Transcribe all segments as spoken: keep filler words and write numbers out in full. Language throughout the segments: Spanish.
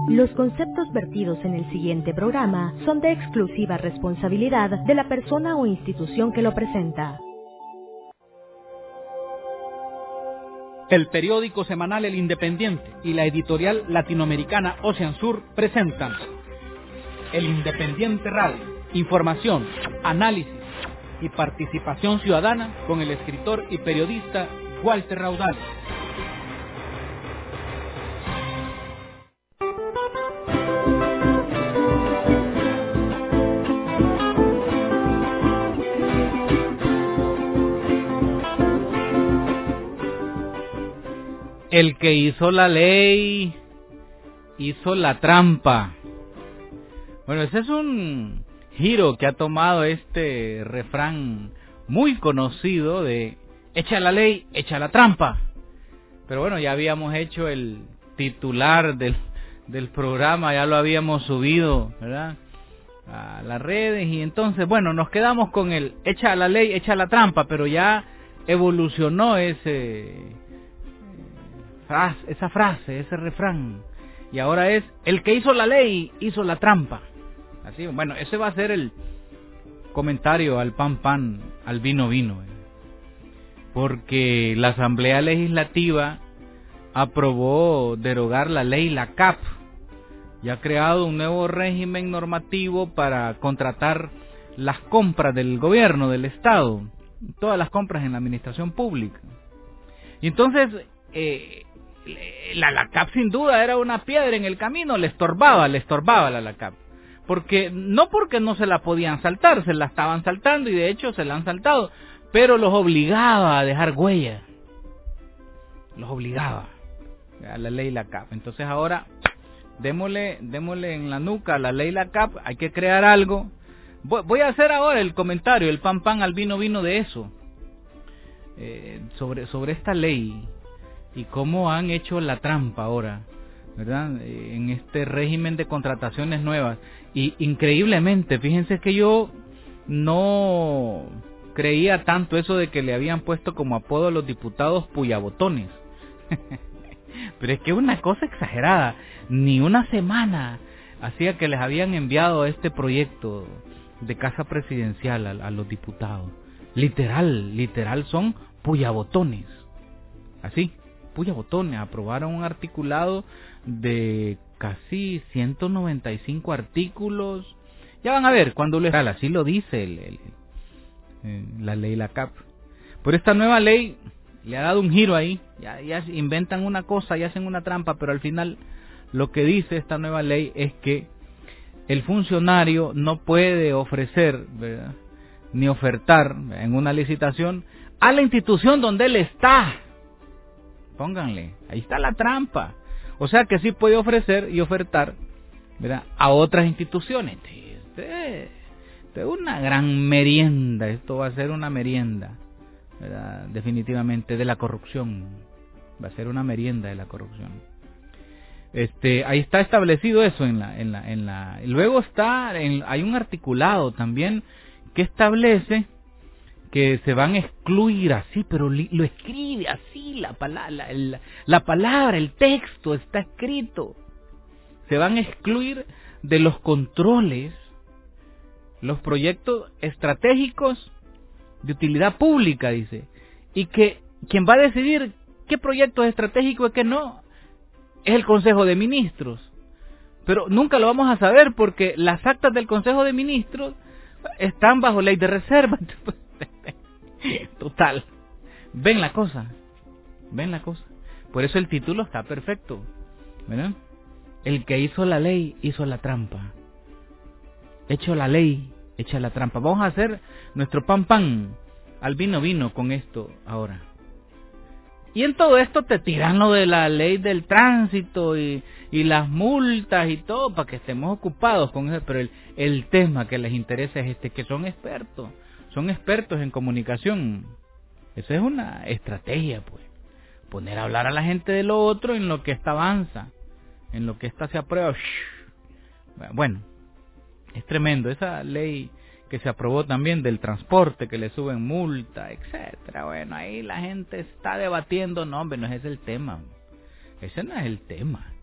Los conceptos vertidos en el siguiente programa son de exclusiva responsabilidad de la persona o institución que lo presenta. El periódico semanal El Independiente y la editorial latinoamericana Ocean Sur presentan El Independiente Radio, información, análisis y participación ciudadana con el escritor y periodista Walter Raudal. El que hizo la ley, hizo la trampa. Bueno, ese es un giro que ha tomado este refrán muy conocido de echa la ley, echa la trampa. Pero bueno, ya habíamos hecho el titular del, del programa, ya lo habíamos subido, ¿verdad?, a las redes, y entonces, bueno, nos quedamos con el echa la ley, echa la trampa, pero ya evolucionó ese... esa frase, ese refrán, y ahora es el que hizo la ley hizo la trampa. Así, bueno, ese va a ser el comentario al pan pan, al vino vino, eh. porque la Asamblea Legislativa aprobó derogar la ley la C A P y ha creado un nuevo régimen normativo para contratar las compras del gobierno, del Estado, todas las compras en la administración pública. Y entonces eh, La, la C A P sin duda era una piedra en el camino, le estorbaba, le estorbaba la, la C A P. Porque, no porque no se la podían saltar, se la estaban saltando y de hecho se la han saltado, pero los obligaba a dejar huella. Los obligaba a la ley la C A P. Entonces ahora, démosle, démosle en la nuca a la ley la C A P, hay que crear algo. Voy, voy a hacer ahora el comentario, el pan pan al vino vino de eso, eh, sobre, sobre esta ley. Y cómo han hecho la trampa ahora, ¿verdad?, en este régimen de contrataciones nuevas. Y increíblemente, fíjense que yo no creía tanto eso de que le habían puesto como apodo a los diputados puyabotones. Pero es que es una cosa exagerada. Ni una semana hacía que les habían enviado este proyecto de casa presidencial a, a los diputados. Literal, literal son puyabotones. Así. Puyabotones, aprobaron un articulado de casi ciento noventa y cinco artículos. Ya van a ver cuando lo legal, así lo dice el, el, el, la ley la C A P. Por esta nueva ley le ha dado un giro ahí, ya, ya inventan una cosa y hacen una trampa, pero al final lo que dice esta nueva ley es que el funcionario no puede ofrecer, ¿verdad?, ni ofertar en una licitación a la institución donde él está. Pónganle, ahí está la trampa. O sea que sí puede ofrecer y ofertar, ¿verdad?, a otras instituciones. Este, este es una gran merienda, esto va a ser una merienda, ¿verdad?, definitivamente de la corrupción. Va a ser una merienda de la corrupción. Este, ahí está establecido eso en la, en la, en la. Luego está, en, hay un articulado también que establece que se van a excluir así, pero li, lo escribe así, la, pala, la, la, la palabra, el texto está escrito. Se van a excluir de los controles los proyectos estratégicos de utilidad pública, dice. Y que quien va a decidir qué proyecto es estratégico y qué no, es el Consejo de Ministros. Pero nunca lo vamos a saber porque las actas del Consejo de Ministros están bajo ley de reserva. Total, ven la cosa, ven la cosa. Por eso el título está perfecto, ¿verdad? El que hizo la ley hizo la trampa. Hecho la ley, echa la trampa. Vamos a hacer nuestro pan pan al vino vino con esto ahora. Y en todo esto te tiran lo de la ley del tránsito y, y las multas y todo para que estemos ocupados con eso. Pero el, el tema que les interesa es este, que son expertos. Son expertos en comunicación. Eso es una estrategia, pues. Poner a hablar a la gente de lo otro en lo que esta avanza, en lo que esta se aprueba. Bueno, es tremendo. Esa ley que se aprobó también del transporte, que le suben multa, etcétera. Bueno, ahí la gente está debatiendo. No, hombre, no es ese el tema. Ese no es el tema.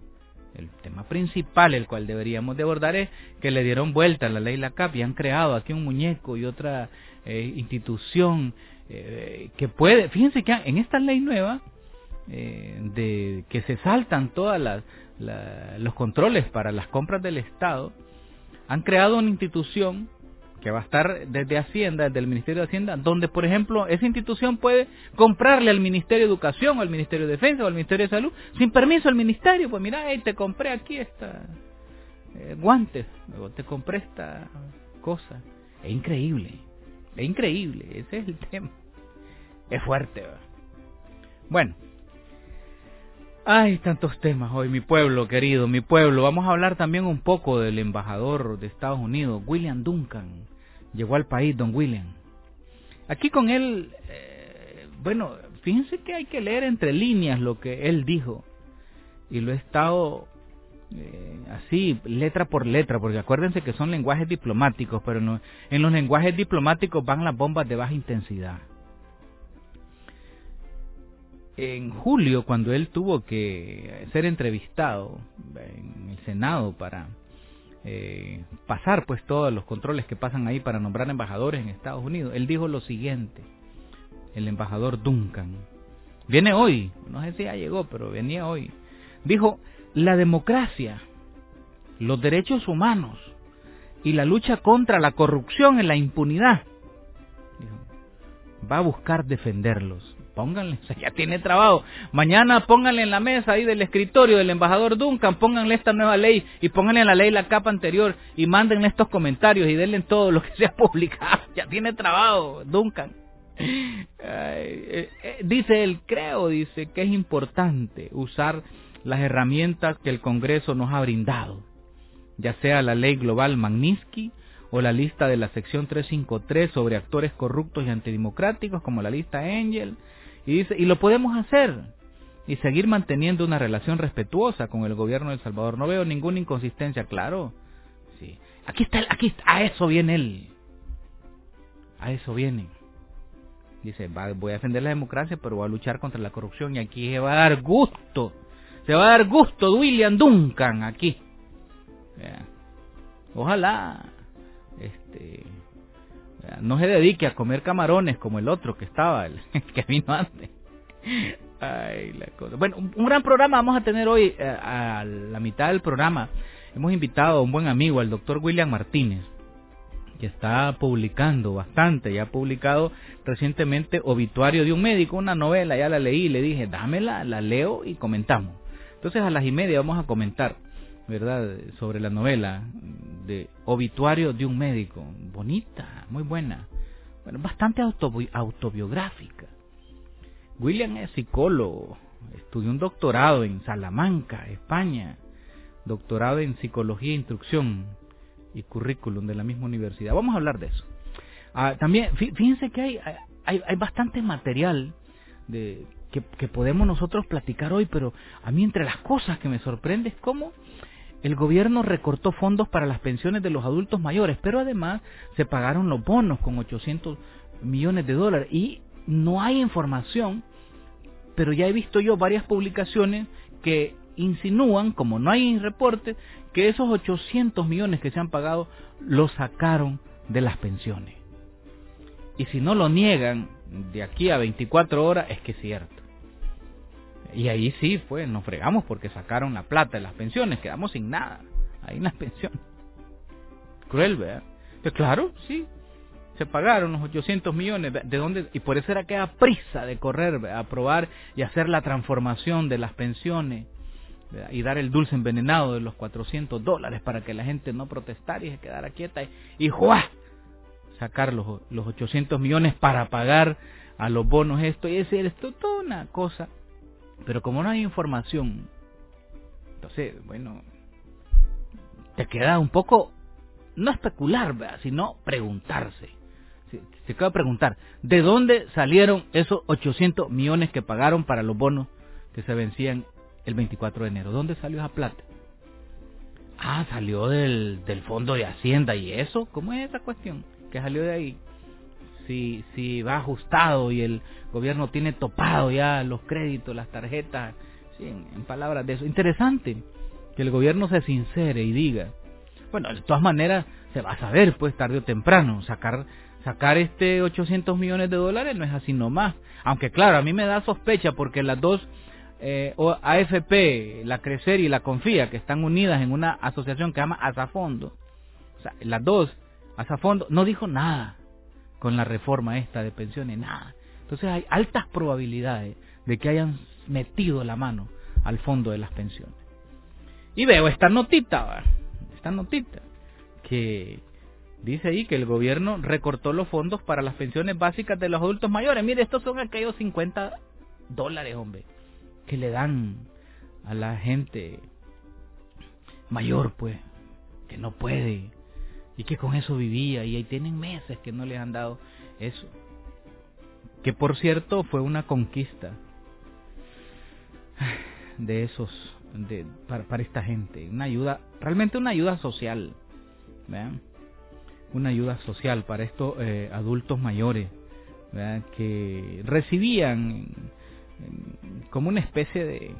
el tema principal, el cual deberíamos de abordar, es que le dieron vuelta a la ley LACAP y han creado aquí un muñeco y otra eh, institución eh, que puede, fíjense que en esta ley nueva, eh, de que se saltan todas las la, los controles para las compras del Estado, han creado una institución que va a estar desde Hacienda, desde el Ministerio de Hacienda, donde, por ejemplo, esa institución puede comprarle al Ministerio de Educación, o al Ministerio de Defensa, o al Ministerio de Salud, sin permiso al Ministerio. Pues mira, hey, te compré aquí esta eh, guantes, o te compré esta cosa. Es increíble, es increíble, ese es el tema. Es fuerte, ¿verdad? Bueno, hay tantos temas hoy, mi pueblo querido, mi pueblo. Vamos a hablar también un poco del embajador de Estados Unidos, William Duncan. Llegó al país, don William. Aquí con él, eh, bueno, fíjense que hay que leer entre líneas lo que él dijo. Y lo he estado eh, así, letra por letra, porque acuérdense que son lenguajes diplomáticos, pero no, en los lenguajes diplomáticos van las bombas de baja intensidad. En julio, cuando él tuvo que ser entrevistado en el Senado para eh, pasar pues todos los controles que pasan ahí para nombrar embajadores en Estados Unidos, él dijo lo siguiente, el embajador Duncan, viene hoy, no sé si ya llegó, pero venía hoy, dijo, la democracia, los derechos humanos y la lucha contra la corrupción y la impunidad, dijo, va a buscar defenderlos. Pónganle, ya tiene trabajo. Mañana pónganle en la mesa ahí del escritorio del embajador Duncan, pónganle esta nueva ley y pónganle la ley LACAP anterior y mándenle estos comentarios y denle todo lo que se ha publicado. Ya tiene trabajo, Duncan. Ay, eh, eh, dice él, creo, dice que es importante usar las herramientas que el Congreso nos ha brindado, ya sea la ley global Magnitsky o la lista de la sección trescientos cincuenta y tres sobre actores corruptos y antidemocráticos, como la lista Angel. Y dice, y lo podemos hacer y seguir manteniendo una relación respetuosa con el gobierno de El Salvador. No veo ninguna inconsistencia, claro. Sí. Aquí está, aquí está, a eso viene él. A eso viene. Dice, va, voy a defender la democracia, pero voy a luchar contra la corrupción y aquí se va a dar gusto. Se va a dar gusto William Duncan aquí. Yeah. Ojalá este no se dedique a comer camarones como el otro que estaba, el que vino antes. Ay, la cosa. Bueno, un, un gran programa vamos a tener hoy. Eh, a la mitad del programa hemos invitado a un buen amigo, al doctor William Martínez, que está publicando bastante, ya ha publicado recientemente Obituario de un médico, una novela, ya la leí y le dije, dámela, la leo y comentamos. Entonces a las y media vamos a comentar, ¿verdad?, sobre la novela de Obituario de un médico, bonita, muy buena, bueno, bastante autobi autobiográfica. William es psicólogo, estudió un doctorado en Salamanca, España, doctorado en psicología e instrucción y currículum de la misma universidad. Vamos a hablar de eso. Ah, también, fíjense que hay, hay, hay bastante material de que, que podemos nosotros platicar hoy, pero a mí entre las cosas que me sorprende es cómo el gobierno recortó fondos para las pensiones de los adultos mayores, pero además se pagaron los bonos con ochocientos millones de dólares y no hay información, pero ya he visto yo varias publicaciones que insinúan, como no hay reporte, que esos ochocientos millones que se han pagado los sacaron de las pensiones. Y si no lo niegan de aquí a veinticuatro horas, es que es cierto. Y ahí sí, pues, nos fregamos porque sacaron la plata de las pensiones, quedamos sin nada, ahí en las pensiones. Cruel, ¿verdad? Pues claro, sí, se pagaron los ochocientos millones, ¿de dónde? Y por eso era que era prisa de correr, ¿verdad?, a aprobar y hacer la transformación de las pensiones, ¿verdad?, y dar el dulce envenenado de los cuatrocientos dólares para que la gente no protestara y se quedara quieta, y, y ¡juá!, sacar los, los ochocientos millones para pagar a los bonos esto y ese, esto, toda una cosa. Pero como no hay información, entonces, bueno, te queda un poco, no especular, ¿verdad?, sino preguntarse. Se, se queda preguntar, ¿de dónde salieron esos ochocientos millones que pagaron para los bonos que se vencían el veinticuatro de enero? ¿Dónde salió esa plata? Ah, salió del, del Fondo de Hacienda. ¿Y eso? ¿Cómo es esa cuestión? ¿Que salió de ahí? Si, si va ajustado y el gobierno tiene topado ya los créditos, las tarjetas, sí, en, en palabras de eso. Interesante que el gobierno se sincere y diga, bueno, de todas maneras se va a saber, pues tarde o temprano, sacar sacar este ochocientos millones de dólares no es así nomás, aunque claro, a mí me da sospecha porque las dos eh, A F P, la Crecer y la Confía, que están unidas en una asociación que se llama Asafondo, o sea, las dos, Asafondo no dijo nada con la reforma esta de pensiones, nada. Entonces hay altas probabilidades de que hayan metido la mano al fondo de las pensiones. Y veo esta notita, ¿verdad? esta notita, que dice ahí que el gobierno recortó los fondos para las pensiones básicas de los adultos mayores. Mire, estos son aquellos cincuenta dólares, hombre, que le dan a la gente mayor, pues, que no puede, y que con eso vivía, y ahí tienen meses que no les han dado eso. Que por cierto fue una conquista de esos, de, para, para esta gente, una ayuda, realmente una ayuda social, ¿vean? Una ayuda social para estos eh, adultos mayores, ¿verdad? Que recibían eh, como una especie de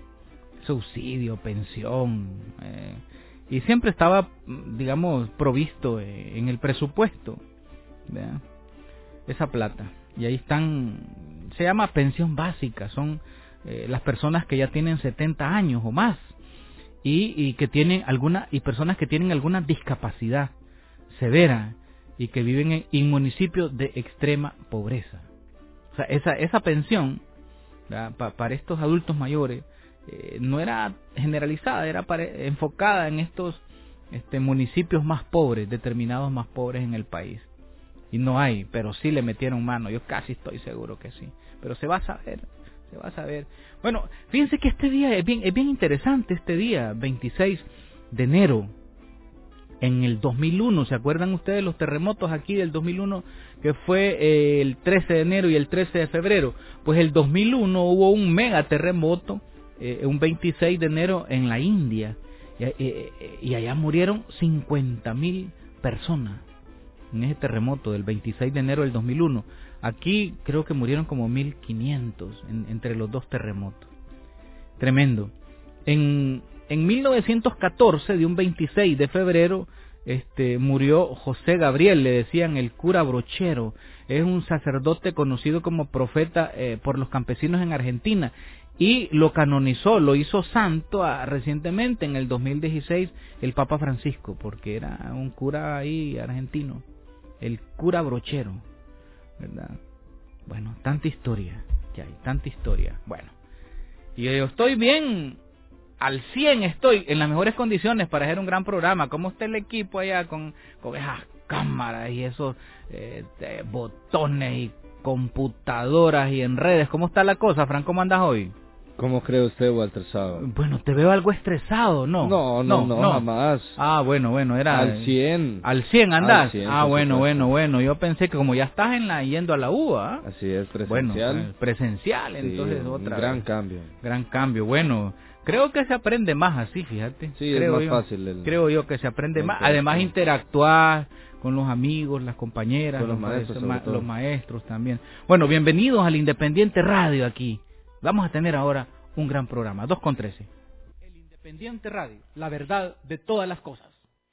subsidio, pensión, eh, y siempre estaba, digamos, provisto eh, en el presupuesto, ¿verdad? Esa plata. Y ahí están, se llama pensión básica, son eh, las personas que ya tienen setenta años o más, y, y que tienen alguna, y personas que tienen alguna discapacidad severa y que viven en, en municipios de extrema pobreza. O sea, esa esa pensión pa, para estos adultos mayores eh, no era generalizada, era para, enfocada en estos este, municipios más pobres, determinados más pobres en el país. Y no hay, pero sí le metieron mano, yo casi estoy seguro que sí. Pero se va a saber, se va a saber. Bueno, fíjense que este día es bien, es bien interesante, este día, veintiséis de enero. En el dos mil uno, ¿se acuerdan ustedes los terremotos aquí del dos mil uno? Que fue eh, el trece de enero y el trece de febrero. Pues el dos mil uno hubo un mega terremoto, eh, un veintiséis de enero en la India. Y, eh, y allá murieron cincuenta mil personas en ese terremoto del veintiséis de enero del dos mil uno. Aquí creo que murieron como mil quinientos en, entre los dos terremotos. Tremendo. En... En mil novecientos catorce, de un veintiséis de febrero, este, murió José Gabriel, le decían el cura Brochero. Es un sacerdote conocido como profeta eh, por los campesinos en Argentina. Y lo canonizó, lo hizo santo a, recientemente, en el dos mil dieciséis, el Papa Francisco, porque era un cura ahí argentino. El cura Brochero, ¿verdad? Bueno, tanta historia que hay, tanta historia. Bueno, y yo estoy bien... Al cien estoy, en las mejores condiciones para hacer un gran programa. ¿Cómo está el equipo allá con, con esas cámaras y esos eh, eh, botones y computadoras y en redes? ¿Cómo está la cosa, Fran? ¿Cómo andas hoy? ¿Cómo cree usted, Walter Saba? Bueno, te veo algo estresado, ¿no? No, no, no, no, jamás. Ah, bueno, bueno, era... Al cien. ¿Al cien andás? Al cien, ah, bueno, supuesto. bueno, bueno. Yo pensé que como ya estás en la yendo a la U B A... Así es, presencial. Bueno, presencial, sí, entonces otra un gran vez. cambio. Gran cambio, bueno... Creo que se aprende más así, fíjate. Sí, creo es más yo, fácil. El, creo yo que se aprende más. Además, interactuar con los amigos, las compañeras, con los, los maestros, ma los maestros también. Bueno, bienvenidos al Independiente Radio aquí. Vamos a tener ahora un gran programa, dos con trece. El Independiente Radio, la verdad de todas las cosas.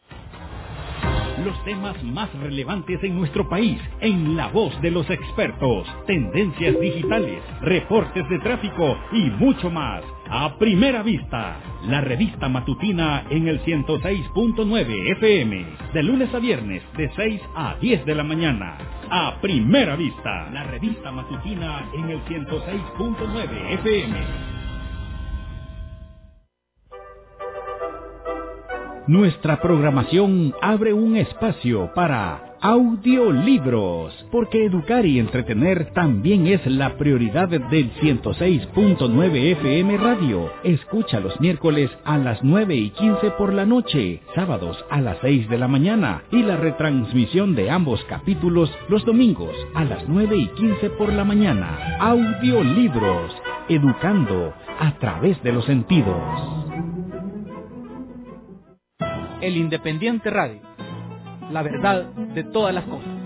Los temas más relevantes en nuestro país, en la voz de los expertos, tendencias digitales, reportes de tráfico y mucho más. A Primera Vista, la revista matutina en el ciento seis punto nueve F M, de lunes a viernes de seis a diez de la mañana. A Primera Vista, la revista matutina en el ciento seis punto nueve F M. Nuestra programación abre un espacio para audiolibros, porque educar y entretener también es la prioridad del ciento seis punto nueve F M Radio. Escucha los miércoles a las nueve y quince por la noche, sábados a las seis de la mañana y la retransmisión de ambos capítulos los domingos a las nueve y quince por la mañana. Audiolibros, educando a través de los sentidos. El Independiente Radio, la verdad de todas las cosas.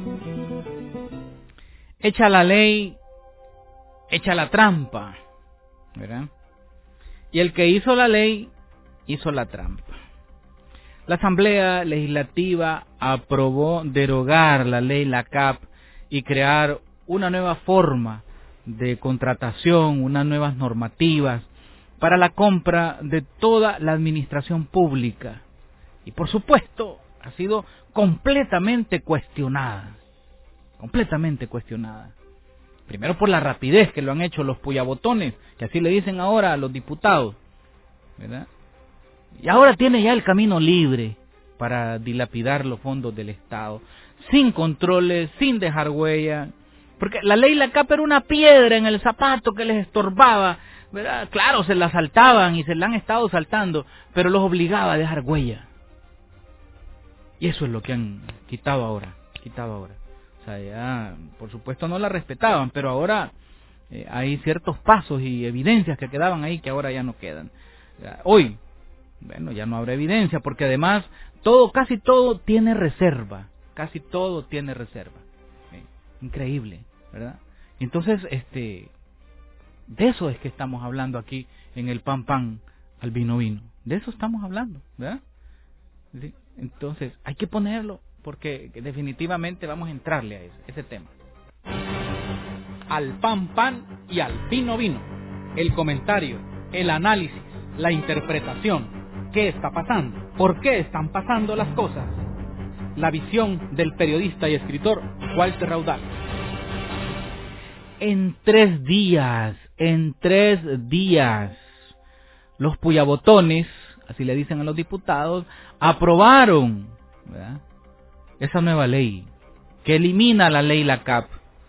Echa la ley, echa la trampa, ¿verdad? Y el que hizo la ley, hizo la trampa. La Asamblea Legislativa aprobó derogar la ley LACAP y crear una nueva forma de contratación, unas nuevas normativas para la compra de toda la administración pública. Y por supuesto, ha sido completamente cuestionada, completamente cuestionada. Primero por la rapidez que lo han hecho los puyabotones, que así le dicen ahora a los diputados, ¿verdad? Y ahora tiene ya el camino libre para dilapidar los fondos del Estado, sin controles, sin dejar huella, porque la ley LACAP era una piedra en el zapato que les estorbaba, ¿verdad? Claro, se la saltaban y se la han estado saltando, pero los obligaba a dejar huella. Y eso es lo que han quitado ahora, quitado ahora. O sea, ya, por supuesto no la respetaban, pero ahora eh, hay ciertos pasos y evidencias que quedaban ahí que ahora ya no quedan. Ya, hoy, bueno, ya no habrá evidencia, porque además todo, casi todo tiene reserva, casi todo tiene reserva. ¿Sí? Increíble, ¿verdad? Entonces, este, de eso es que estamos hablando aquí en el pan pan al vino vino. De eso estamos hablando, ¿verdad? ¿Sí? Entonces, hay que ponerlo, porque definitivamente vamos a entrarle a ese, ese tema. Al pan pan y al vino vino. El comentario, el análisis, la interpretación. ¿Qué está pasando? ¿Por qué están pasando las cosas? La visión del periodista y escritor Walter Raudal. En tres días, en tres días, los puyabotones, así le dicen a los diputados, aprobaron, ¿verdad?, esa nueva ley que elimina la ley LACAP.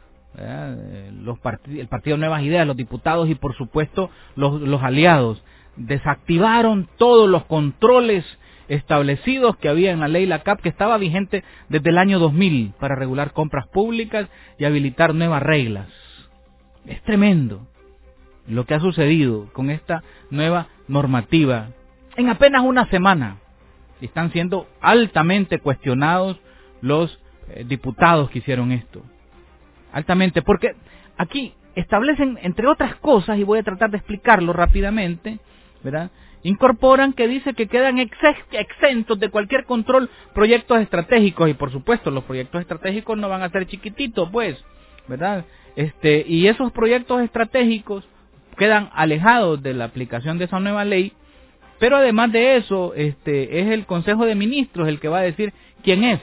Los part- el Partido Nuevas Ideas, los diputados y por supuesto los, los aliados desactivaron todos los controles establecidos que había en la ley LACAP, que estaba vigente desde el año dos mil para regular compras públicas y habilitar nuevas reglas. Es tremendo lo que ha sucedido con esta nueva normativa. En apenas una semana están siendo altamente cuestionados los eh, diputados que hicieron esto. Altamente, porque aquí establecen, entre otras cosas, y voy a tratar de explicarlo rápidamente, ¿verdad?, incorporan que dice que quedan ex- exentos de cualquier control proyectos estratégicos, y por supuesto los proyectos estratégicos no van a ser chiquititos, pues, ¿verdad? Este, y esos proyectos estratégicos quedan alejados de la aplicación de esa nueva ley, pero además de eso, este, es el Consejo de Ministros el que va a decir quién es,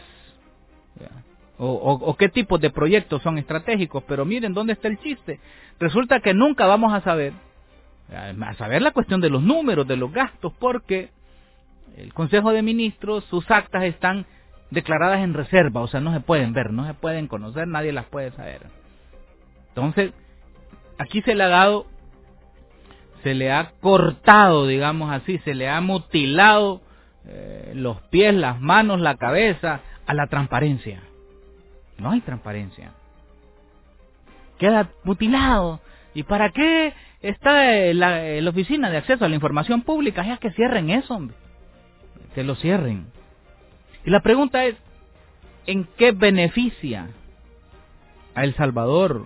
o, o, o qué tipos de proyectos son estratégicos. Pero miren dónde está el chiste. Resulta que nunca vamos a saber, a saber la cuestión de los números, de los gastos, porque el Consejo de Ministros, sus actas están declaradas en reserva, o sea, no se pueden ver, no se pueden conocer, nadie las puede saber. Entonces, aquí se le ha dado, se le ha cortado, digamos así, se le ha mutilado eh, los pies, las manos, la cabeza a la transparencia. No hay transparencia. Queda mutilado. ¿Y para qué está la, la Oficina de Acceso a la Información Pública? Ya que cierren eso, hombre. Que lo cierren. Y la pregunta es, ¿en qué beneficia a El Salvador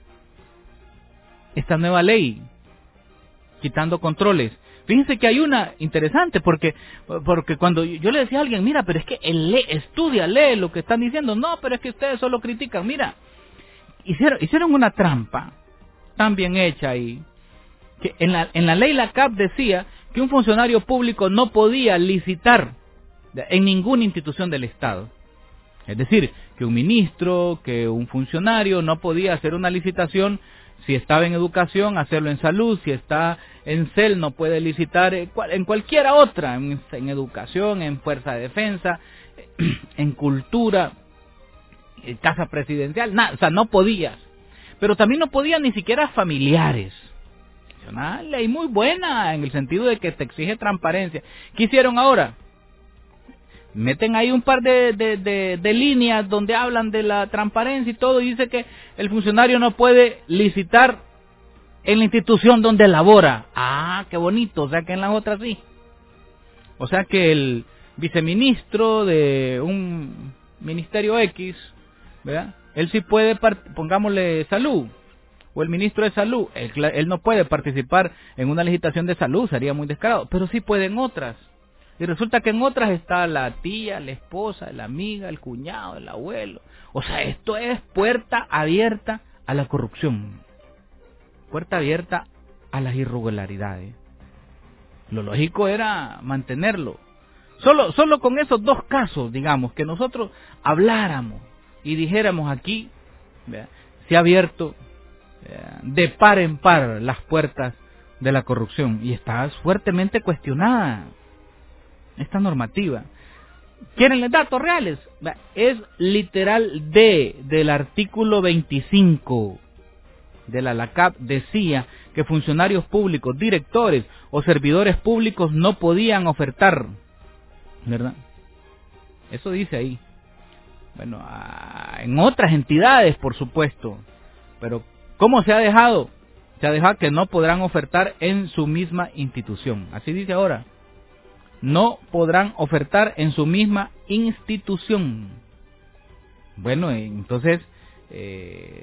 esta nueva ley? Quitando controles. Fíjense que hay una interesante, porque porque cuando yo le decía a alguien, mira, pero es que él lee, estudia, lee lo que están diciendo. No, pero es que ustedes solo critican. Mira, hicieron, hicieron una trampa tan bien hecha ahí, que en la, en la ley LACAP decía que un funcionario público no podía licitar en ninguna institución del Estado. Es decir, que un ministro, que un funcionario no podía hacer una licitación. Si estaba en educación, hacerlo en salud. Si está en C E L, no puede licitar en cualquiera otra, en, en educación, en fuerza de defensa, en cultura, en casa presidencial, nada, o sea, no podías. Pero también no podían ni siquiera familiares. Es una ley muy buena en el sentido de que te exige transparencia. ¿Qué hicieron ahora? Meten ahí un par de, de, de, de líneas donde hablan de la transparencia y todo, y dice que el funcionario no puede licitar en la institución donde labora. Ah, qué bonito, o sea que en las otras sí. O sea que el viceministro de un ministerio X, ¿verdad?, él sí puede, pongámosle salud, o el ministro de salud, él, él no puede participar en una licitación de salud, sería muy descarado, pero sí puede en otras. Y resulta que en otras está la tía, la esposa, la amiga, el cuñado, el abuelo. O sea, esto es puerta abierta a la corrupción, puerta abierta a las irregularidades. Lo lógico era mantenerlo. Solo, solo con esos dos casos, digamos, que nosotros habláramos y dijéramos aquí, ¿verdad?, se ha abierto ¿verdad?, de par en par las puertas de la corrupción y está fuertemente cuestionada esta normativa. ¿Quieren los datos reales? Es literal D del artículo veinticinco de la LACAP, decía que funcionarios públicos, directores o servidores públicos no podían ofertar, ¿verdad? Eso dice ahí. Bueno, en otras entidades, por supuesto, pero ¿cómo se ha dejado? Se ha dejado que no podrán ofertar en su misma institución. Así dice ahora. No podrán ofertar en su misma institución. Bueno, entonces eh,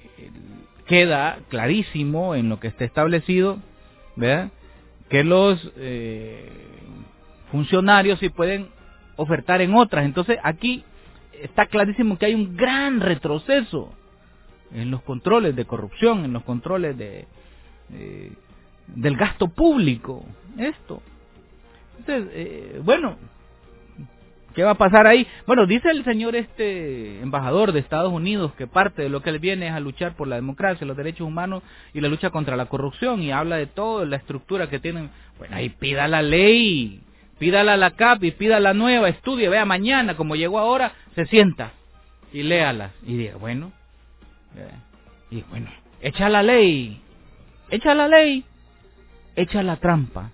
queda clarísimo en lo que está establecido, ¿verdad?, que los eh, funcionarios sí pueden ofertar en otras. Entonces aquí está clarísimo que hay un gran retroceso en los controles de corrupción, en los controles de eh, del gasto público. Esto. Entonces, eh, bueno, ¿qué va a pasar ahí? Bueno, dice el señor este embajador de Estados Unidos que parte de lo que él viene es a luchar por la democracia, los derechos humanos y la lucha contra la corrupción, y habla de toda la estructura que tienen. Bueno, ahí pida la ley, pídala a la C A P y pida la nueva, estudie, vea mañana, como llegó ahora, se sienta y léala y diga, bueno, eh, y bueno, echa la ley, echa la ley, echa la trampa.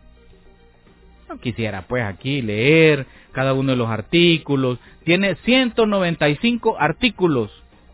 No quisiera pues aquí leer cada uno de los artículos. Tiene ciento noventa y cinco artículos.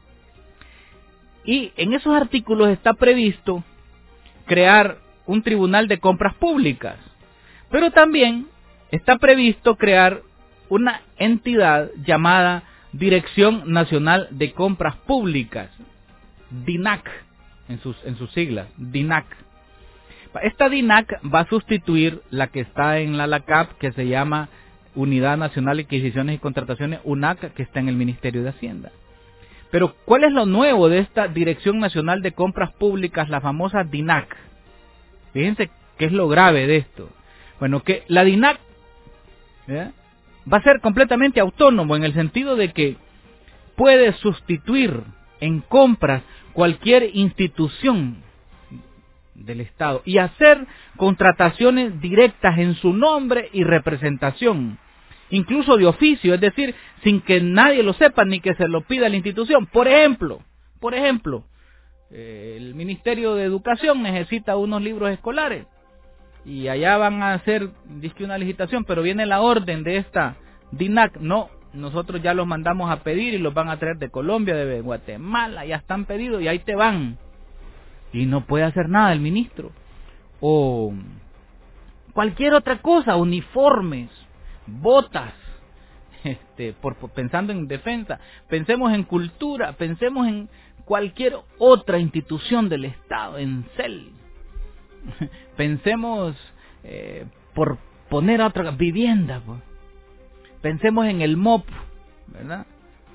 Y en esos artículos está previsto crear un tribunal de compras públicas. Pero también está previsto crear una entidad llamada Dirección Nacional de Compras Públicas. DINAC, en sus, en sus siglas, DINAC. Esta DINAC va a sustituir la que está en la LACAP, que se llama Unidad Nacional de Adquisiciones y Contrataciones, UNAC, que está en el Ministerio de Hacienda. Pero, ¿cuál es lo nuevo de esta Dirección Nacional de Compras Públicas, la famosa DINAC? Fíjense qué es lo grave de esto. Bueno, que la DINAC ¿eh? va a ser completamente autónomo en el sentido de que puede sustituir en compras cualquier institución del Estado y hacer contrataciones directas en su nombre y representación, incluso de oficio, es decir, sin que nadie lo sepa ni que se lo pida la institución. Por ejemplo, por ejemplo, eh, el Ministerio de Educación necesita unos libros escolares y allá van a hacer dizque una licitación, pero viene la orden de esta DINAC, no, nosotros ya los mandamos a pedir y los van a traer de Colombia, de Guatemala, ya están pedidos y ahí te van. Y no puede hacer nada el ministro. O cualquier otra cosa, uniformes, botas, este, por, por, pensando en defensa, pensemos en cultura, pensemos en cualquier otra institución del Estado, en C E L, pensemos, eh, por poner otra, vivienda, pues. Pensemos en el M O P, ¿verdad?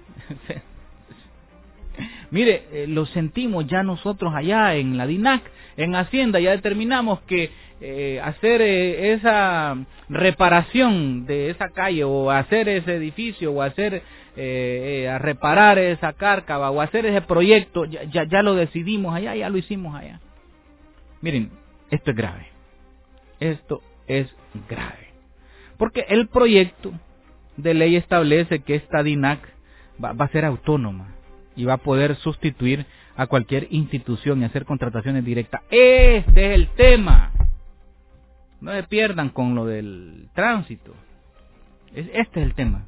Mire, eh, lo sentimos ya nosotros allá en la DINAC, en Hacienda, ya determinamos que eh, hacer eh, esa reparación de esa calle, o hacer ese edificio, o hacer, eh, eh, a reparar esa cárcava, o hacer ese proyecto, ya, ya, ya lo decidimos allá, ya lo hicimos allá. Miren, esto es grave, esto es grave, porque el proyecto de ley establece que esta DINAC va, va a ser autónoma y va a poder sustituir a cualquier institución y hacer contrataciones directas. Este es el tema. No se pierdan con lo del tránsito. Este es el tema.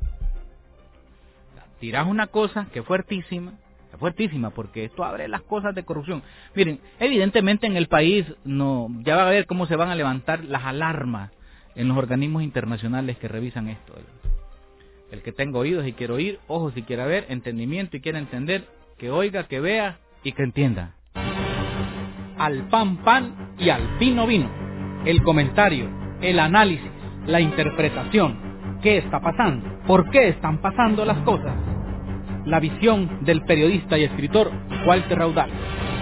Tirás una cosa que es fuertísima, es fuertísima, porque esto abre las cosas de corrupción. Miren, evidentemente en el país no, ya va a ver cómo se van a levantar las alarmas en los organismos internacionales que revisan esto. El que tenga oídos y quiere oír, ojos y quiera ver, entendimiento y quiera entender, que oiga, que vea y que entienda. Al pan pan y al vino vino. El comentario, el análisis, la interpretación. ¿Qué está pasando? ¿Por qué están pasando las cosas? La visión del periodista y escritor Walter Raudal.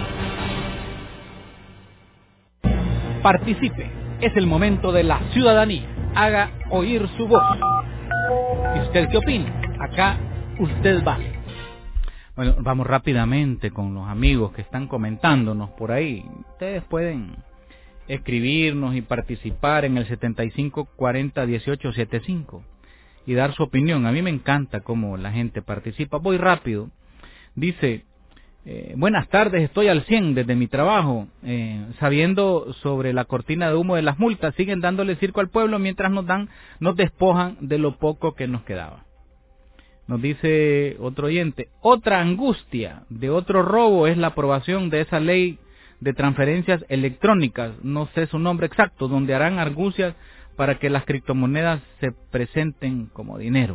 Participe, es el momento de la ciudadanía. Haga oír su voz. ¿Y usted qué opina? Acá usted vale. Bueno, vamos rápidamente con los amigos que están comentándonos por ahí. Ustedes pueden escribirnos y participar en el setenta y cinco cuarenta dieciocho setenta y cinco y dar su opinión. A mí me encanta cómo la gente participa. Voy rápido. Dice, eh, buenas tardes, estoy al cien desde mi trabajo, eh, sabiendo sobre la cortina de humo de las multas. Siguen dándole circo al pueblo mientras nos dan, nos despojan de lo poco que nos quedaba. Nos dice otro oyente, otra angustia de otro robo es la aprobación de esa ley de transferencias electrónicas, no sé su nombre exacto, donde harán argucias para que las criptomonedas se presenten como dinero.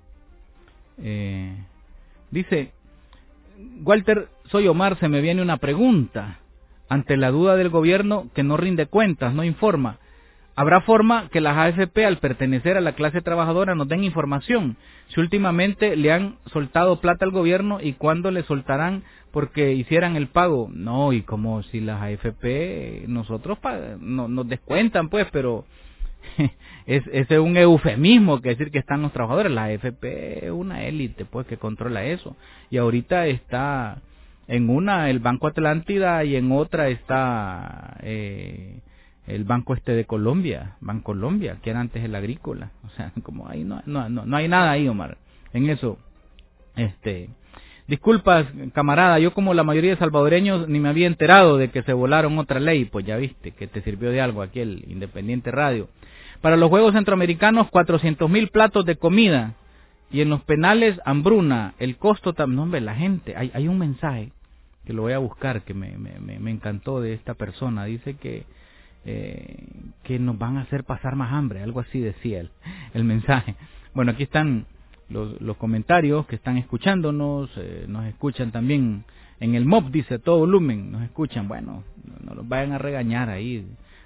Eh, dice, Walter, soy Omar, se me viene una pregunta. Ante la duda del gobierno que no rinde cuentas, no informa, ¿habrá forma que las A F P al pertenecer a la clase trabajadora nos den información? Si últimamente le han soltado plata al gobierno y cuándo le soltarán porque hicieran el pago. No, y como si las A F P nosotros no, nos descuentan pues, pero es, ese es un eufemismo que decir que están los trabajadores. La A F P es una élite pues que controla eso. Y ahorita está en una el Banco Atlántida y en otra está... Eh, el banco este de Colombia, Bancolombia, que era antes el Agrícola, o sea, como ahí no, no, no, no hay nada ahí, Omar, en eso. Este, disculpas, camarada, yo como la mayoría de salvadoreños ni me había enterado de que se volaron otra ley, pues ya viste, que te sirvió de algo aquí el Independiente Radio. Para los Juegos Centroamericanos, cuatrocientos mil platos de comida, y en los penales, hambruna, el costo también, no hombre, la gente, hay, hay un mensaje, que lo voy a buscar, que me, me, me encantó de esta persona, dice que Eh, que nos van a hacer pasar más hambre, algo así decía el, el mensaje. Bueno, aquí están los, los comentarios que están escuchándonos, eh, nos escuchan también en el M O P, dice, a todo volumen, nos escuchan, bueno, no los vayan a regañar ahí.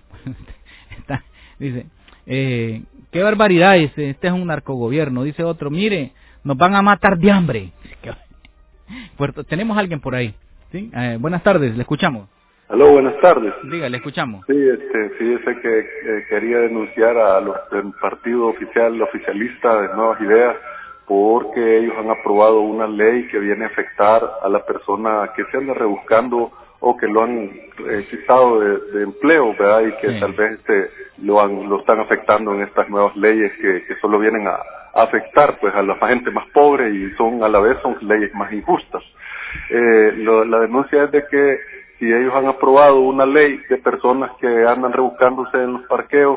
Está, dice, eh, qué barbaridad, este, este es un narcogobierno, dice otro, mire, nos van a matar de hambre. Puerto, tenemos a alguien por ahí, ¿sí? Eh, buenas tardes, le escuchamos. Aló, buenas tardes. Diga, le escuchamos. Sí, este, fíjese que eh, quería denunciar a los del partido oficial, oficialista de Nuevas Ideas, porque ellos han aprobado una ley que viene a afectar a la persona que se anda rebuscando o que lo han eh, quitado de, de empleo, ¿verdad? Y que sí. tal vez este, lo, han, lo están afectando en estas nuevas leyes que, que solo vienen a, a afectar pues a la gente más pobre y son a la vez son leyes más injustas. Eh, lo, la denuncia es de que si ellos han aprobado una ley de personas que andan rebuscándose en los parqueos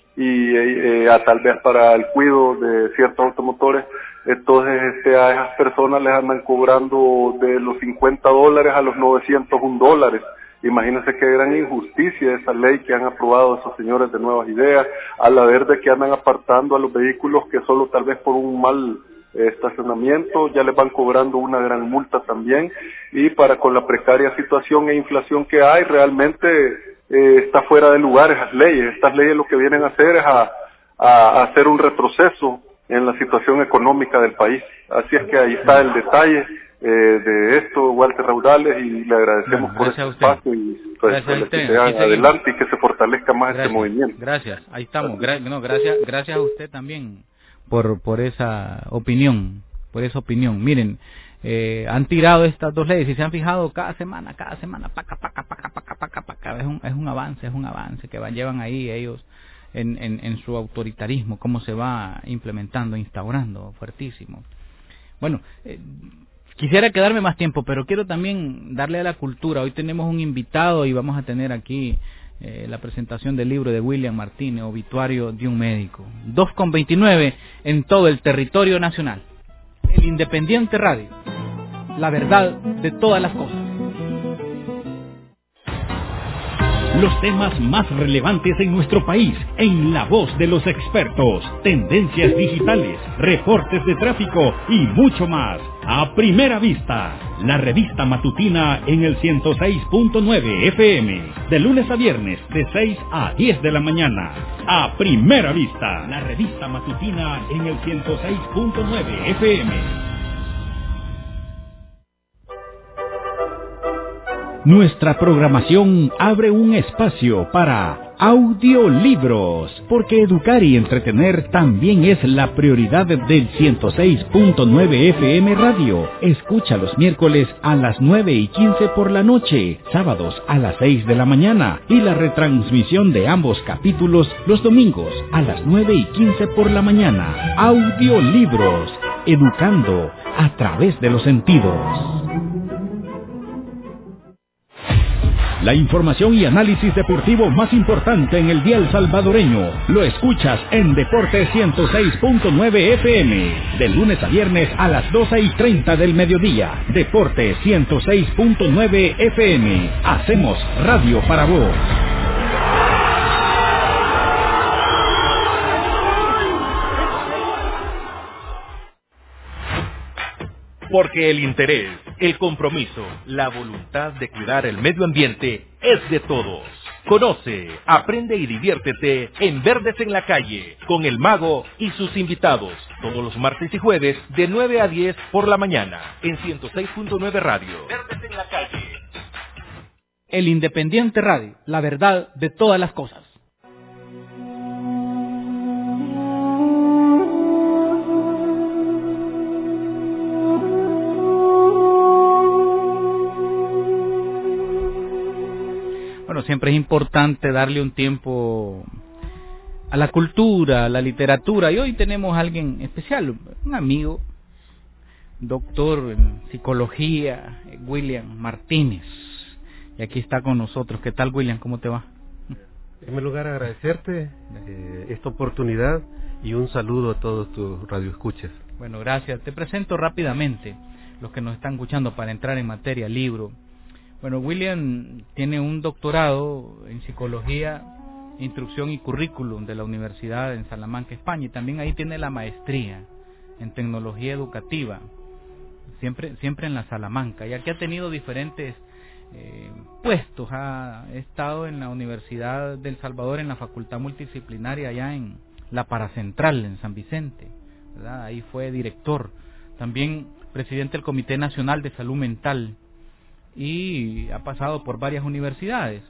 y eh, a, tal vez para el cuidado de ciertos automotores, entonces este, a esas personas les andan cobrando de los cincuenta dólares a los novecientos un dólares. Imagínense qué gran injusticia esa ley que han aprobado esos señores de Nuevas Ideas, a la vez de que andan apartando a los vehículos que solo tal vez por un mal estacionamiento ya les van cobrando una gran multa también, y para con la precaria situación e inflación que hay realmente eh, está fuera de lugar esas leyes. Estas leyes lo que vienen a hacer es a, a, a hacer un retroceso en la situación económica del país. Así es que ahí está el detalle eh, de esto, Walter Raudales, y le agradecemos bueno, por este espacio y pues, pues, que se haga adelante y que se fortalezca más gracias, este movimiento. Gracias, ahí estamos. Gra no, gracias, gracias a usted también por por esa opinión, por esa opinión. Miren, eh, han tirado estas dos leyes y se han fijado cada semana, cada semana, paca, paca, paca, paca, paca, paca. Es un, es un avance, es un avance que van, llevan ahí ellos en, en, en su autoritarismo, cómo se va implementando, instaurando, fuertísimo. Bueno, eh, quisiera quedarme más tiempo, pero quiero también darle a la cultura. Hoy tenemos un invitado y vamos a tener aquí Eh, la presentación del libro de William Martínez, Obituario de un médico. dos con veintinueve en todo el territorio nacional. El Independiente Radio, la verdad de todas las cosas. Los temas más relevantes en nuestro país, en la voz de los expertos, tendencias digitales, reportes de tráfico y mucho más. A Primera Vista, la revista matutina en el ciento seis punto nueve F M, de lunes a viernes de seis a diez de la mañana. A Primera Vista, la revista matutina en el ciento seis punto nueve F M. Nuestra programación abre un espacio para audiolibros, porque educar y entretener también es la prioridad del ciento seis punto nueve F M Radio. Escucha los miércoles a las nueve y quince por la noche, sábados a las seis de la mañana y la retransmisión de ambos capítulos los domingos a las nueve y quince por la mañana. Audiolibros, educando a través de los sentidos. La información y análisis deportivo más importante en el dial salvadoreño lo escuchas en Deportes ciento seis punto nueve F M, de lunes a viernes a las doce y treinta del mediodía. Deportes ciento seis punto nueve F M. Hacemos radio para vos. Porque el interés, el compromiso, la voluntad de cuidar el medio ambiente es de todos. Conoce, aprende y diviértete en Verdes en la Calle con el Mago y sus invitados. Todos los martes y jueves de nueve a diez por la mañana en ciento seis punto nueve Radio. Verdes en la Calle. El Independiente Radio, la verdad de todas las cosas. Bueno, siempre es importante darle un tiempo a la cultura, a la literatura, y hoy tenemos a alguien especial, un amigo, doctor en psicología, William Martínez, y aquí está con nosotros. ¿Qué tal, William? ¿Cómo te va? En primer lugar, agradecerte eh, esta oportunidad y un saludo a todos tus radioescuchas. Bueno, gracias. Te presento rápidamente los que nos están escuchando para entrar en materia, libro. Bueno, William tiene un doctorado en psicología, instrucción y currículum de la Universidad en Salamanca, España, y también ahí tiene la maestría en tecnología educativa, siempre siempre en la Salamanca, y aquí ha tenido diferentes eh, puestos. Ha estado en la Universidad del Salvador en la Facultad Multidisciplinaria allá en la Paracentral, en San Vicente, ¿verdad? Ahí fue director, también presidente del Comité Nacional de Salud Mental, y ha pasado por varias universidades.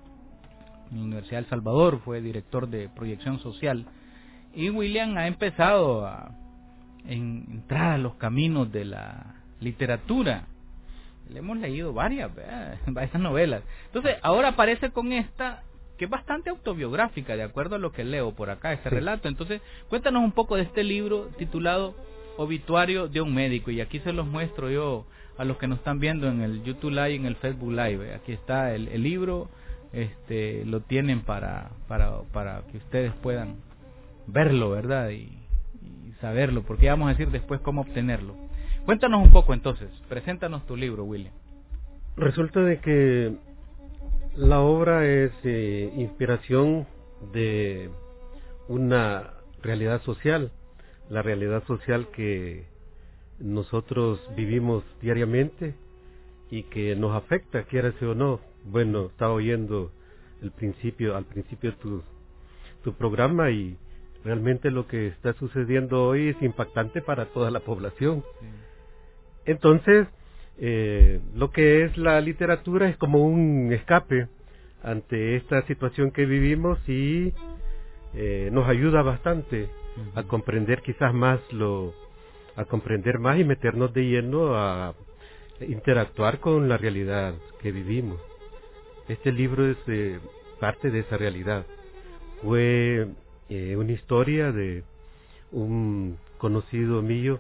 En la Universidad del Salvador fue director de proyección social, y William ha empezado a en, entrar a los caminos de la literatura. Le hemos leído varias, varias novelas. Entonces ahora aparece con esta que es bastante autobiográfica, de acuerdo a lo que leo por acá, este relato. Entonces cuéntanos un poco de este libro titulado Obituario de un médico, y aquí se los muestro yo a los que nos están viendo en el YouTube Live y en el Facebook Live. Aquí está el, el libro, este lo tienen para para para que ustedes puedan verlo, ¿verdad? Y, y saberlo, porque vamos a decir después cómo obtenerlo. Cuéntanos un poco entonces, preséntanos tu libro, William. Resulta de que la obra es eh, inspiración de una realidad social, la realidad social que nosotros vivimos diariamente y que nos afecta, quieras o no. Bueno, estaba oyendo el principio, al principio tu, tu programa, y realmente lo que está sucediendo hoy es impactante para toda la población. Sí. Entonces, eh, lo que es la literatura es como un escape ante esta situación que vivimos, y eh, nos ayuda bastante uh-huh. a comprender quizás más lo a comprender más y meternos de lleno a interactuar con la realidad que vivimos. Este libro es eh, parte de esa realidad. Fue eh, una historia de un conocido mío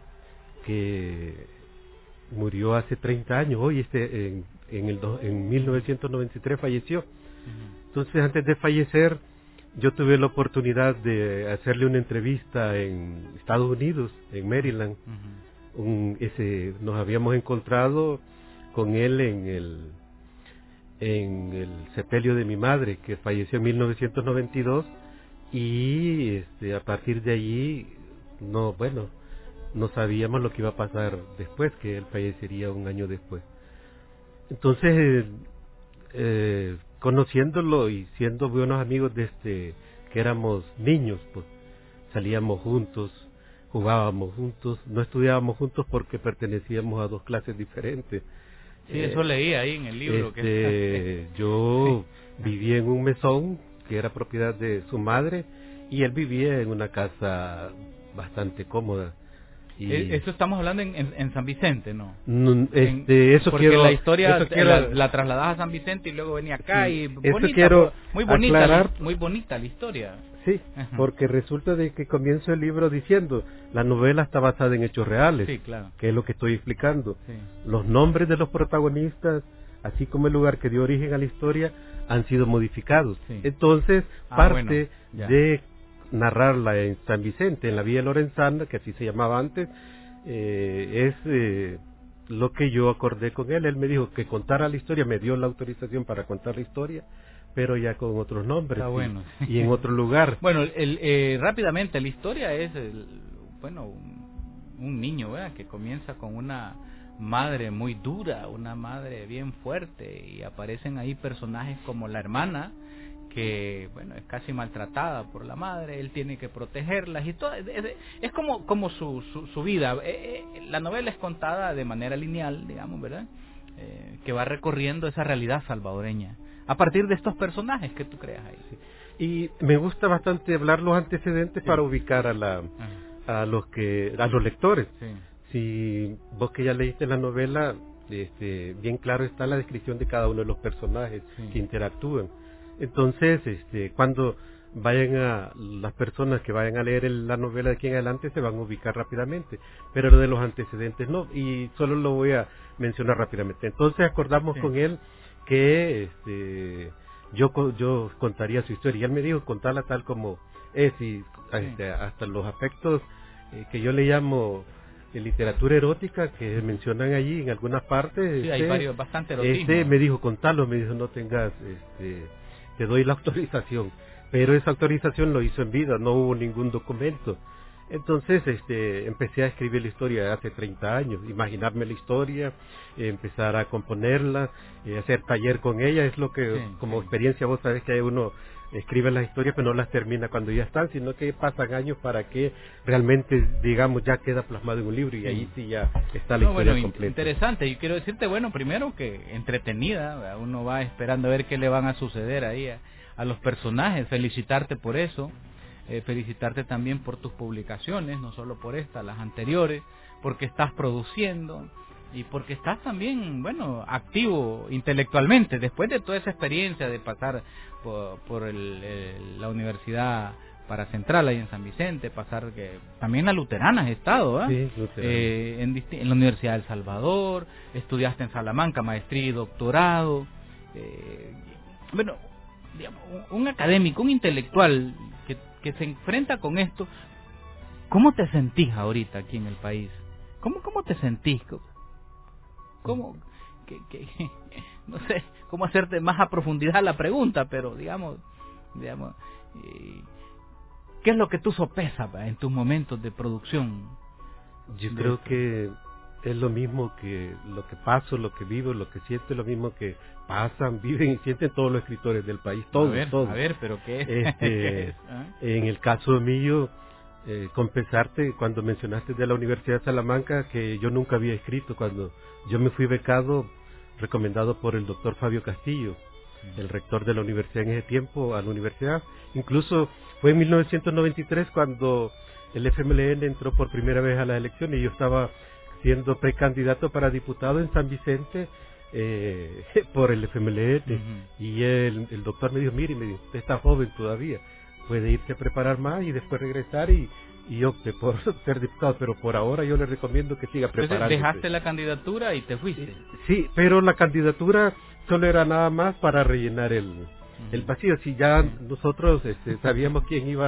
que murió hace treinta años. Hoy este en, en, el do, en mil novecientos noventa y tres falleció. Uh-huh. Entonces, antes de fallecer, yo tuve la oportunidad de hacerle una entrevista en Estados Unidos, en Maryland. Uh-huh. Un, ese, nos habíamos encontrado con él en el en el sepelio de mi madre, que falleció en mil novecientos noventa y dos, y este, a partir de allí, no, bueno, no sabíamos lo que iba a pasar después, que él fallecería un año después. Entonces, eh, conociéndolo y siendo buenos amigos desde que éramos niños, pues salíamos juntos, jugábamos juntos, no estudiábamos juntos porque pertenecíamos a dos clases diferentes. Sí, eso eh, leí ahí en el libro. Este, que yo sí. vivía en un mesón que era propiedad de su madre y él vivía en una casa bastante cómoda. Y eso estamos hablando en, en, en San Vicente, ¿no? no este, en, eso porque quiero, la historia eso quiero, la, la trasladabas a San Vicente y luego venía acá, sí, y bonita, quiero muy bonita, aclarar, muy bonita la historia. Sí, uh-huh. porque resulta de que comienzo el libro diciendo, la novela está basada en hechos reales, sí, claro. que es lo que estoy explicando. Sí. Los nombres de los protagonistas, así como el lugar que dio origen a la historia, han sido modificados. Sí. Entonces, ah, parte bueno, de narrarla en San Vicente, en la Villa Lorenzana, que así se llamaba antes, eh, es eh, lo que yo acordé con él. Él me dijo que contara la historia, me dio la autorización para contar la historia, pero ya con otros nombres. Está bueno. y, y en otro lugar. Bueno, el, eh, rápidamente, la historia es, el, bueno, un, un niño, ¿verdad?, que comienza con una madre muy dura, una madre bien fuerte, y aparecen ahí personajes como la hermana, que bueno, es casi maltratada por la madre, él tiene que protegerlas y todo, es, es como como su, su, su vida. Eh, eh, la novela es contada de manera lineal, digamos, ¿verdad? Eh, que va recorriendo esa realidad salvadoreña a partir de estos personajes que tú creas ahí. Sí. Y me gusta bastante hablar los antecedentes, sí, para ubicar a la Ajá. a los que a los lectores. Sí. Si vos que ya leíste la novela, este, bien claro está la descripción de cada uno de los personajes, sí, que interactúan. Entonces, este, cuando vayan a las personas que vayan a leer el, la novela de aquí en adelante se van a ubicar rápidamente, pero lo de los antecedentes no, y solo lo voy a mencionar rápidamente. Entonces acordamos, sí, con él que este, yo yo contaría su historia, y él me dijo contarla tal como es, y sí, este, hasta los aspectos eh, que yo le llamo de literatura erótica que mencionan allí en algunas partes. Sí, este, hay varios, bastante erotismo. Este me dijo contarlo, me dijo no tengas, este, te doy la autorización, pero esa autorización lo hizo en vida, no hubo ningún documento. Entonces este, empecé a escribir la historia hace treinta años, imaginarme la historia, eh, empezar a componerla, eh, hacer taller con ella, es lo que, sí, como sí, experiencia, vos sabés que uno escribe las historias pero no las termina cuando ya están, sino que pasan años para que realmente, digamos, ya queda plasmado en un libro, y sí, ahí sí ya está la no, historia bueno, completa. Interesante, y quiero decirte, bueno, primero que entretenida, uno va esperando a ver qué le van a suceder ahí a, a los personajes, felicitarte por eso, eh, felicitarte también por tus publicaciones, no solo por esta, las anteriores, porque estás produciendo y porque estás también, bueno, activo intelectualmente, después de toda esa experiencia de pasar por, por el, el, la Universidad para Central ahí en San Vicente, pasar que también la Luterana has estado, ¿eh? Sí, eh, en, en la Universidad de El Salvador, estudiaste en Salamanca, maestría y doctorado, eh, bueno, digamos, un, un académico, un intelectual que, que se enfrenta con esto. ¿Cómo te sentís ahorita aquí en el país? ¿Cómo, cómo te sentís? ¿Cómo? Que, que, no sé cómo hacerte más a profundidad la pregunta, pero digamos, digamos, eh, ¿qué es lo que tú sopesas en tus momentos de producción? Yo de creo esto? que es lo mismo que lo que paso, lo que vivo, lo que siento, es lo mismo que pasan, viven y sienten todos los escritores del país, todos, a ver, todos. A ver, pero ¿qué es? Este, ¿Qué es? ¿Ah? En el caso mío, eh, confesarte, cuando mencionaste de la Universidad de Salamanca, que yo nunca había escrito. Cuando yo me fui becado, recomendado por el doctor Fabio Castillo, el rector de la universidad en ese tiempo, a la universidad. Incluso fue en mil novecientos noventa y tres cuando el F M L N entró por primera vez a las elecciones, y yo estaba siendo precandidato para diputado en San Vicente eh, por el F M L N. Uh-huh. Y el, el doctor me dijo, mire, me dijo, usted está joven todavía, puede irse a preparar más y después regresar, y, y opte por ser diputado, pero por ahora yo le recomiendo que siga preparándose. Entonces dejaste la candidatura y te fuiste. Sí, pero la candidatura solo era nada más para rellenar el, uh-huh, el vacío. Si ya nosotros este, sabíamos quién iba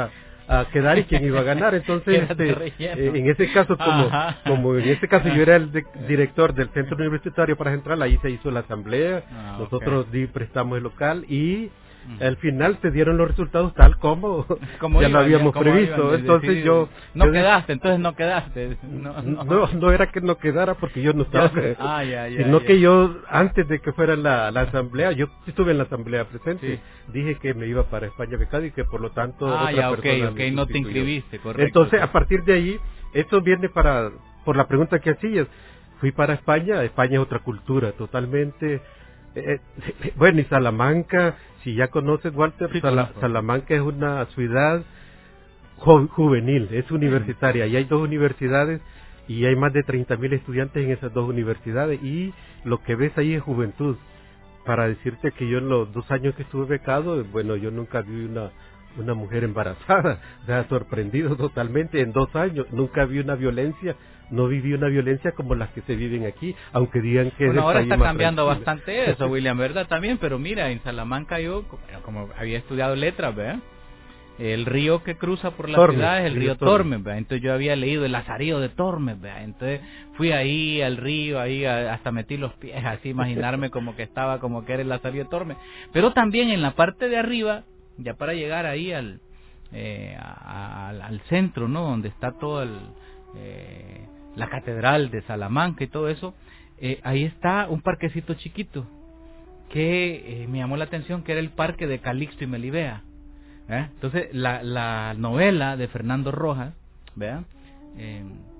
a quedar y quién iba a ganar. Entonces, este, eh, en ese caso, como, como en este caso yo era el de, director del Centro Universitario Paz Central, ahí se hizo la asamblea, ah, nosotros okay. di, prestamos el local y al final se dieron los resultados tal como, como ya iban, lo habíamos como previsto. Iban, entonces decir, yo... No yo, quedaste, entonces no quedaste. No, no. no, no era que no quedara porque yo no estaba... ah, ya, ya, sino ya. que yo, antes de que fuera la, la asamblea, yo estuve en la asamblea presente, sí. dije que me iba para España becado y que por lo tanto ah, otra ya, persona ok, ok, no te inscribiste, correcto. Entonces, a partir de ahí, esto viene para por la pregunta que hacías. Fui para España, España es otra cultura totalmente... Eh, bueno, y Salamanca, si ya conoces, Walter, sí, Sala, Salamanca es una ciudad ju juvenil, es universitaria, y hay dos universidades, y hay más de treinta mil estudiantes en esas dos universidades, y lo que ves ahí es juventud. Para decirte que yo en los dos años que estuve becado, bueno, yo nunca vi una una mujer embarazada, me ha sorprendido totalmente en dos años, nunca vi una violencia, no viví una violencia como las que se viven aquí, aunque digan que... Bueno, ahora está cambiando tranquila. Bastante eso, William, ¿verdad? También, pero mira, en Salamanca yo, como, como había estudiado letras, ¿verdad? El río que cruza por la Tormes, ciudad es el río, río Tormes, ¿verdad? Entonces yo había leído el Lazarillo de Tormes, ¿verdad? Entonces fui ahí al río, ahí a, hasta metí los pies, así imaginarme como que estaba, como que era el Lazarillo de Tormes. Pero también en la parte de arriba, ya para llegar ahí al eh, a, a, al centro, ¿no? Donde está todo el, eh, la catedral de Salamanca y todo eso, eh, ahí está un parquecito chiquito que eh, me llamó la atención, que era el parque de Calixto y Melibea. ¿eh? Entonces la, la novela de Fernando Rojas, ¿verdad? Eh,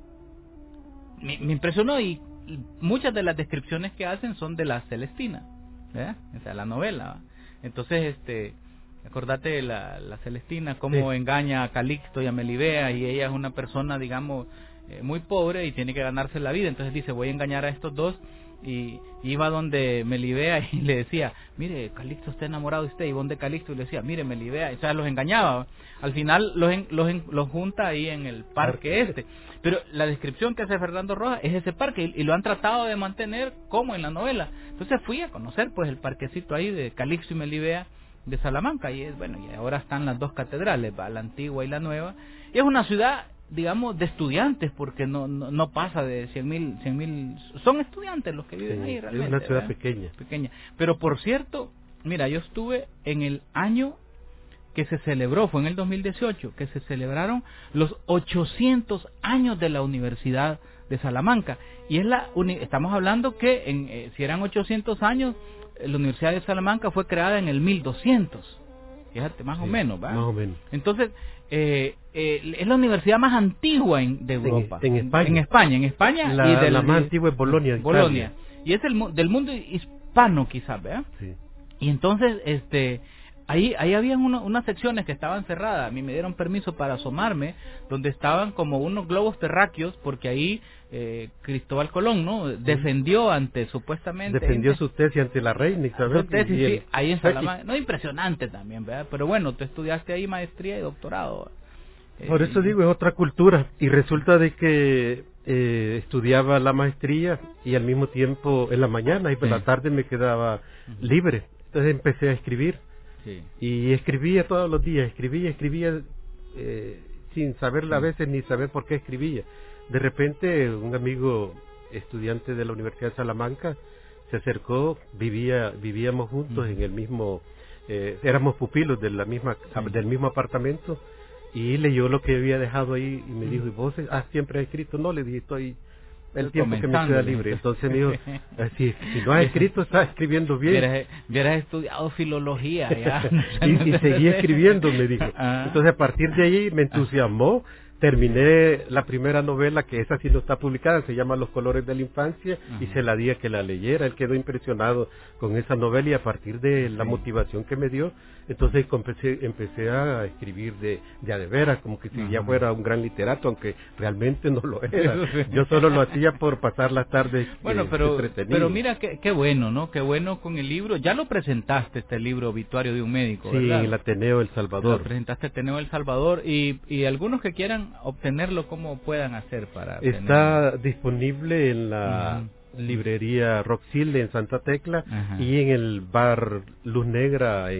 me, me impresionó, y, y muchas de las descripciones que hacen son de la Celestina, ¿verdad? O sea, la novela. Entonces, este acordate de la, la Celestina, cómo sí. engaña a Calixto y a Melibea, y ella es una persona, digamos, eh, muy pobre y tiene que ganarse la vida. Entonces dice, voy a engañar a estos dos, y iba donde Melibea y le decía, mire, Calixto está enamorado de usted, y donde Calixto y le decía, mire, Melibea, o sea, los engañaba. Al final los, en, los, en, los junta ahí en el parque este. Pero la descripción que hace Fernando Rojas es ese parque, y, y lo han tratado de mantener como en la novela. Entonces fui a conocer pues el parquecito ahí de Calixto y Melibea de Salamanca, y es bueno, y ahora están las dos catedrales, ¿va? La antigua y la nueva, y es una ciudad, digamos, de estudiantes, porque no no, no pasa de cien mil, cien mil, son estudiantes los que viven sí, ahí realmente. Es una ciudad ¿verdad? pequeña. pequeña. Pero por cierto, mira, yo estuve en el año que se celebró, fue en el dos mil dieciocho, que se celebraron los ochocientos años de la Universidad de Salamanca, y es la estamos hablando que en, eh, si eran ochocientos años, la Universidad de Salamanca fue creada en el mil doscientos, fíjate, más sí, o menos, ¿verdad? Más o menos. Entonces, eh, eh, es la universidad más antigua en, de Europa. En, en España. En España, en España. La, y del, la más antigua es Bolonia. Bolonia. Y es el, del mundo hispano, quizás, ¿verdad? Sí. Y entonces, este... Ahí, ahí habían uno, unas secciones que estaban cerradas. A mí me dieron permiso para asomarme, donde estaban como unos globos terráqueos, porque ahí eh, Cristóbal Colón, ¿no? Defendió ante, supuestamente... Defendió ante, su tesis ante la reina Isabel. Su tesis, sí, ahí en Salamanca. No, impresionante también, ¿verdad? Pero bueno, tú estudiaste ahí maestría y doctorado. Por eh, eso digo, es otra cultura. Y resulta de que eh, estudiaba la maestría y al mismo tiempo en la mañana, y por sí. la tarde me quedaba uh-huh. libre. Entonces empecé a escribir. Sí. Y escribía todos los días, escribía, escribía eh, sin saber a veces ni saber por qué escribía. De repente un amigo estudiante de la Universidad de Salamanca se acercó, vivía vivíamos juntos mm. en el mismo, eh, éramos pupilos de la misma sí. del mismo apartamento, y leyó lo que había dejado ahí y me mm. dijo, ¿y vos ah, siempre has escrito? No, le dije, estoy... el tiempo que me queda libre. Entonces me dijo, si, si no has escrito, estás escribiendo bien. Hubieras, hubieras estudiado filología ya. y, y seguí escribiendo, me dijo. Ah. Entonces a partir de ahí me entusiasmó. Terminé la primera novela, que esa sí no está publicada, se llama Los colores de la infancia, uh-huh. y se la di a que la leyera. Él quedó impresionado con esa novela, y a partir de la sí. motivación que me dio, entonces empecé, empecé a escribir de, de a de veras, como que si uh-huh. ya fuera un gran literato, aunque realmente no lo era. Yo solo lo hacía por pasar las tardes bueno, eh, pero, entretenido. Pero mira, qué, qué bueno, ¿no? Qué bueno con el libro. Ya lo presentaste, este libro, Obituario de un médico, sí, ¿verdad? en el Ateneo El Salvador. Lo presentaste en Ateneo El Salvador, y, y algunos que quieran obtenerlo, ¿cómo puedan hacer para Está tenerlo? Disponible en la uh-huh. librería Roxil en Santa Tecla, uh-huh. y en el bar Luz Negra en,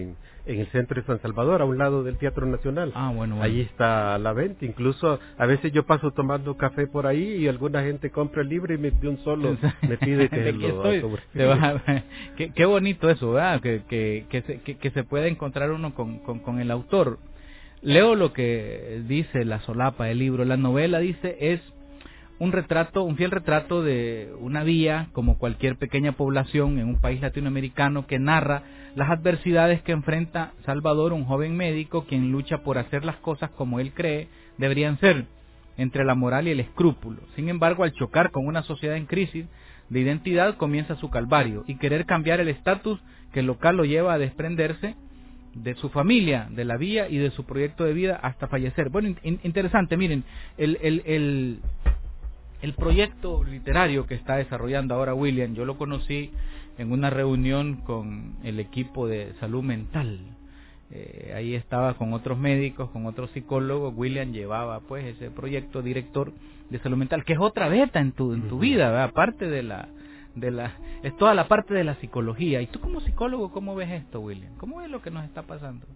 en el centro de San Salvador, a un lado del Teatro Nacional. Ah, bueno, bueno. Ahí está a la venta. Incluso a veces yo paso tomando café por ahí y alguna gente compra el libro y me, de un solo me pide que lo autografíe. qué, qué bonito eso, ¿verdad? Que, que, que, se, que, que se puede encontrar uno con, con, con el autor. Leo lo que dice la solapa del libro. La novela, dice, es un retrato, un fiel retrato de una villa, como cualquier pequeña población en un país latinoamericano, que narra las adversidades que enfrenta Salvador, un joven médico quien lucha por hacer las cosas como él cree deberían ser, entre la moral y el escrúpulo. Sin embargo, al chocar con una sociedad en crisis de identidad, comienza su calvario, y querer cambiar el estatus que el local lo lleva a desprenderse de su familia, de la villa y de su proyecto de vida hasta fallecer. Bueno, in, interesante, miren, el, el, el El proyecto literario que está desarrollando ahora William, yo lo conocí en una reunión con el equipo de salud mental. Eh, ahí estaba con otros médicos, con otros psicólogos. William llevaba pues ese proyecto director de salud mental, que es otra beta en tu en tu vida, ¿verdad? Aparte de la de la es toda la parte de la psicología. Y tú como psicólogo, ¿cómo ves esto, William? ¿Cómo ves lo que nos está pasando?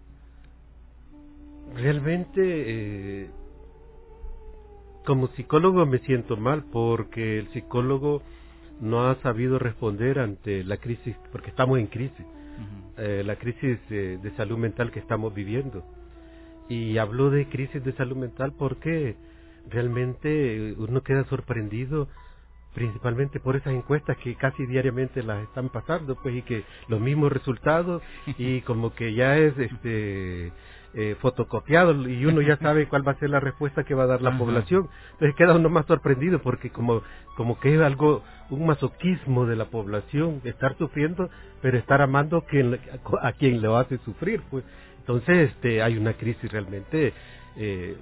Realmente eh... como psicólogo me siento mal porque el psicólogo no ha sabido responder ante la crisis, porque estamos en crisis, uh-huh. eh, la crisis eh, de salud mental que estamos viviendo. Y hablo de crisis de salud mental porque realmente uno queda sorprendido, principalmente por esas encuestas que casi diariamente las están pasando, pues, y que los mismos resultados, y como que ya es este eh, fotocopiado, y uno ya sabe cuál va a ser la respuesta que va a dar la Ajá. población. Entonces queda uno más sorprendido, porque como como que es algo, un masoquismo de la población, estar sufriendo, pero estar amando a quien, a quien lo hace sufrir, pues. Entonces este hay una crisis realmente, eh,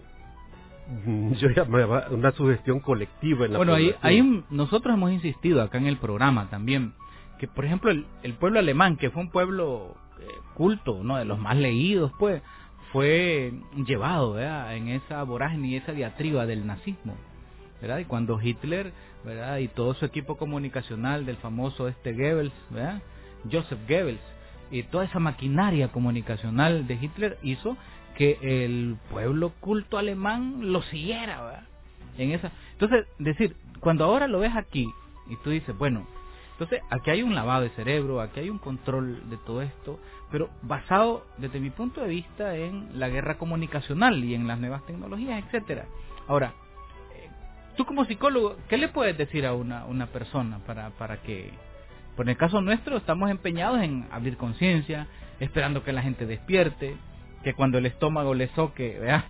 yo llamaba una sugestión colectiva en la bueno, población. Bueno, ahí, ahí nosotros hemos insistido acá en el programa también, que por ejemplo el, el pueblo alemán, que fue un pueblo eh, culto, ¿no?, de los más leídos, pues, fue llevado, ¿verdad?, en esa vorágine y esa diatriba del nazismo, ¿verdad? Y cuando Hitler, ¿verdad?, y todo su equipo comunicacional del famoso este Goebbels, ¿verdad?, Joseph Goebbels, y toda esa maquinaria comunicacional de Hitler hizo que el pueblo culto alemán lo siguiera, ¿verdad?, en esa. Entonces, decir, cuando ahora lo ves aquí y tú dices, bueno, entonces aquí hay un lavado de cerebro, aquí hay un control de todo esto, pero basado desde mi punto de vista en la guerra comunicacional y en las nuevas tecnologías, etcétera. Ahora, eh, tú como psicólogo, ¿qué le puedes decir a una una persona para para que, por el caso nuestro, estamos empeñados en abrir conciencia, esperando que la gente despierte, que cuando el estómago le soque, ¿verdad?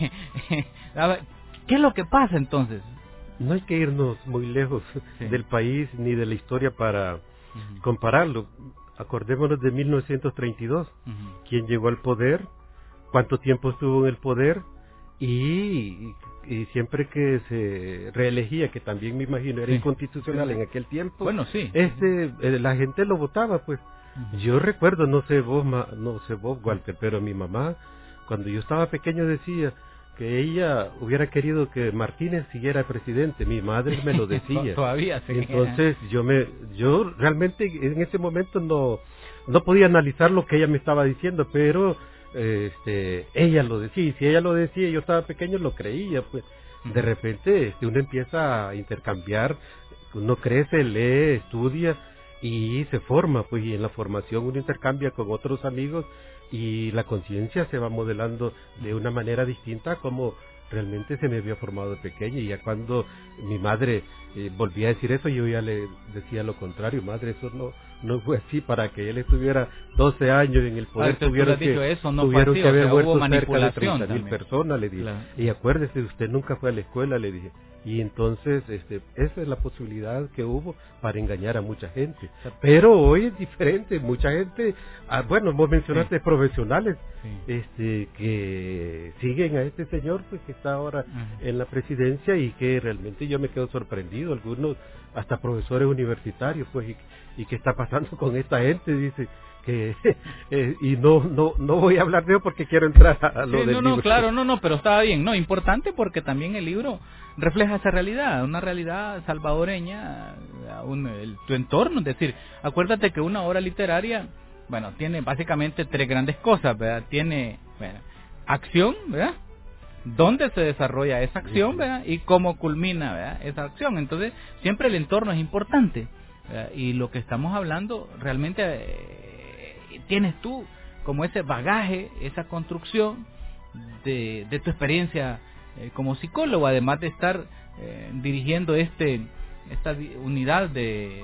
¿Qué es lo que pasa entonces? No hay que irnos muy lejos sí. del país ni de la historia para uh-huh. compararlo. Acordémonos de mil novecientos treinta y dos, uh-huh. quién llegó al poder, cuánto tiempo estuvo en el poder, y, y siempre que se reelegía, que también me imagino era sí. inconstitucional en aquel tiempo, bueno, sí. este, eh, la gente lo votaba, pues. Uh-huh. Yo recuerdo, no sé vos, ma, no sé vos, Walter, pero mi mamá, cuando yo estaba pequeño, decía que ella hubiera querido que Martínez siguiera presidente. Mi madre me lo decía. Todavía sí. Entonces yo me, yo realmente en ese momento no, no podía analizar lo que ella me estaba diciendo, pero este, ella lo decía, y si ella lo decía y yo estaba pequeño lo creía, pues. De repente este, uno empieza a intercambiar, uno crece, lee, estudia y se forma, pues, y en la formación uno intercambia con otros amigos y la conciencia se va modelando de una manera distinta como realmente se me había formado de pequeño. Y ya cuando mi madre eh, volvía a decir eso, yo ya le decía lo contrario: madre, eso no no fue así. Para que él estuviera doce años en el poder, ah, tuvieron que, eso, no tuvieron así, que haber o sea, muerto cerca de treinta mil personas, le dije. Claro. Y acuérdese, usted nunca fue a la escuela, le dije. Y entonces este, esa es la posibilidad que hubo para engañar a mucha gente. Pero hoy es diferente, mucha gente, ah, bueno, vos mencionaste sí. profesionales sí. este que siguen a este señor, pues, que está ahora uh-huh. en la presidencia, y que realmente yo me quedo sorprendido, algunos hasta profesores universitarios, pues, y, y qué está pasando con esta gente, dice que eh, y no no no voy a hablar de eso porque quiero entrar a lo sí, del no, libro. No, claro, no, no, pero estaba bien, no, importante porque también el libro refleja esa realidad, una realidad salvadoreña, un, el, tu entorno, es decir, acuérdate que una obra literaria bueno, tiene básicamente tres grandes cosas, ¿verdad? Tiene, bueno, acción, ¿verdad? Dónde se desarrolla esa acción, ¿verdad? Y cómo culmina, ¿verdad?, esa acción. Entonces, siempre el entorno es importante, ¿verdad? Y lo que estamos hablando, realmente eh, tienes tú como ese bagaje, esa construcción de, de tu experiencia eh, como psicólogo, además de estar eh, dirigiendo este esta unidad de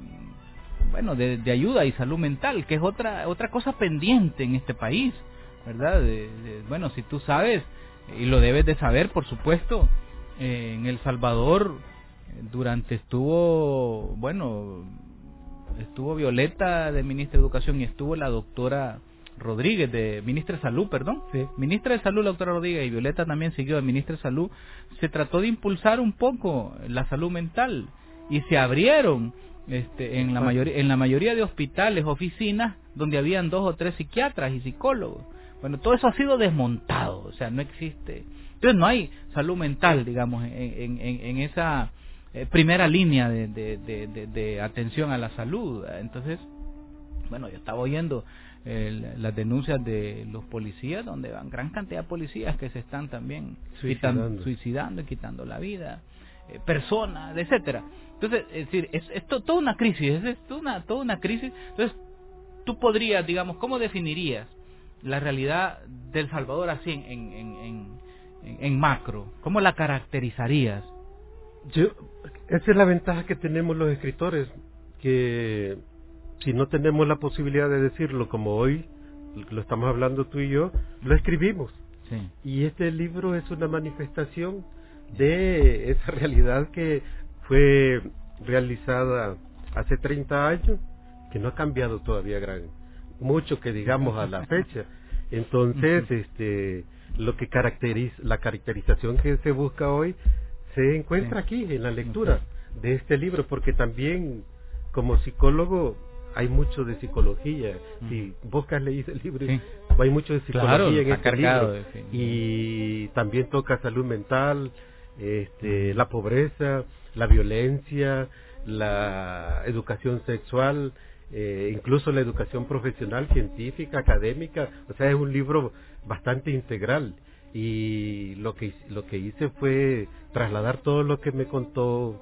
bueno de, de ayuda y salud mental, que es otra otra cosa pendiente en este país, ¿verdad? De, de, bueno, si tú sabes, y lo debes de saber, por supuesto, eh, en El Salvador durante estuvo, bueno, estuvo Violeta de ministra de Educación y estuvo la doctora Rodríguez de ministra de Salud, perdón, sí. ministra de Salud, la doctora Rodríguez, y Violeta también siguió de ministra de Salud. Se trató de impulsar un poco la salud mental y se abrieron este, en la mayoría en la mayoría de hospitales, oficinas donde habían dos o tres psiquiatras y psicólogos. Bueno, todo eso ha sido desmontado, o sea, no existe. Entonces no hay salud mental, digamos, en, en, en, en esa eh, primera línea de, de, de, de, de atención a la salud. Entonces, bueno, yo estaba oyendo eh, las denuncias de los policías, donde van gran cantidad de policías que se están también suicidando, quitando, suicidando y quitando la vida, eh, personas, etcétera. Entonces, es decir, es, es to, toda una crisis, es, es toda, una, toda una crisis. Entonces, tú podrías, digamos, ¿cómo definirías la realidad del Salvador así en, en, en, en, en macro? ¿Cómo la caracterizarías? Yo, esa es la ventaja que tenemos los escritores, que si no tenemos la posibilidad de decirlo como hoy lo estamos hablando tú y yo, lo escribimos. Sí. Y este libro es una manifestación de esa realidad que fue realizada hace treinta años, que no ha cambiado todavía gran mucho que digamos a la fecha. Entonces, este, lo que caracteriza, la caracterización que se busca hoy se encuentra aquí en la lectura de este libro, porque también como psicólogo hay mucho de psicología. Si vos que has leído el libro, sí, hay mucho de psicología, claro, en este libro, de, sí. Y también toca salud mental, este, la pobreza, la violencia, la educación sexual, eh, incluso la educación profesional, científica, académica. O sea, es un libro bastante integral, y lo que lo que hice fue trasladar todo lo que me contó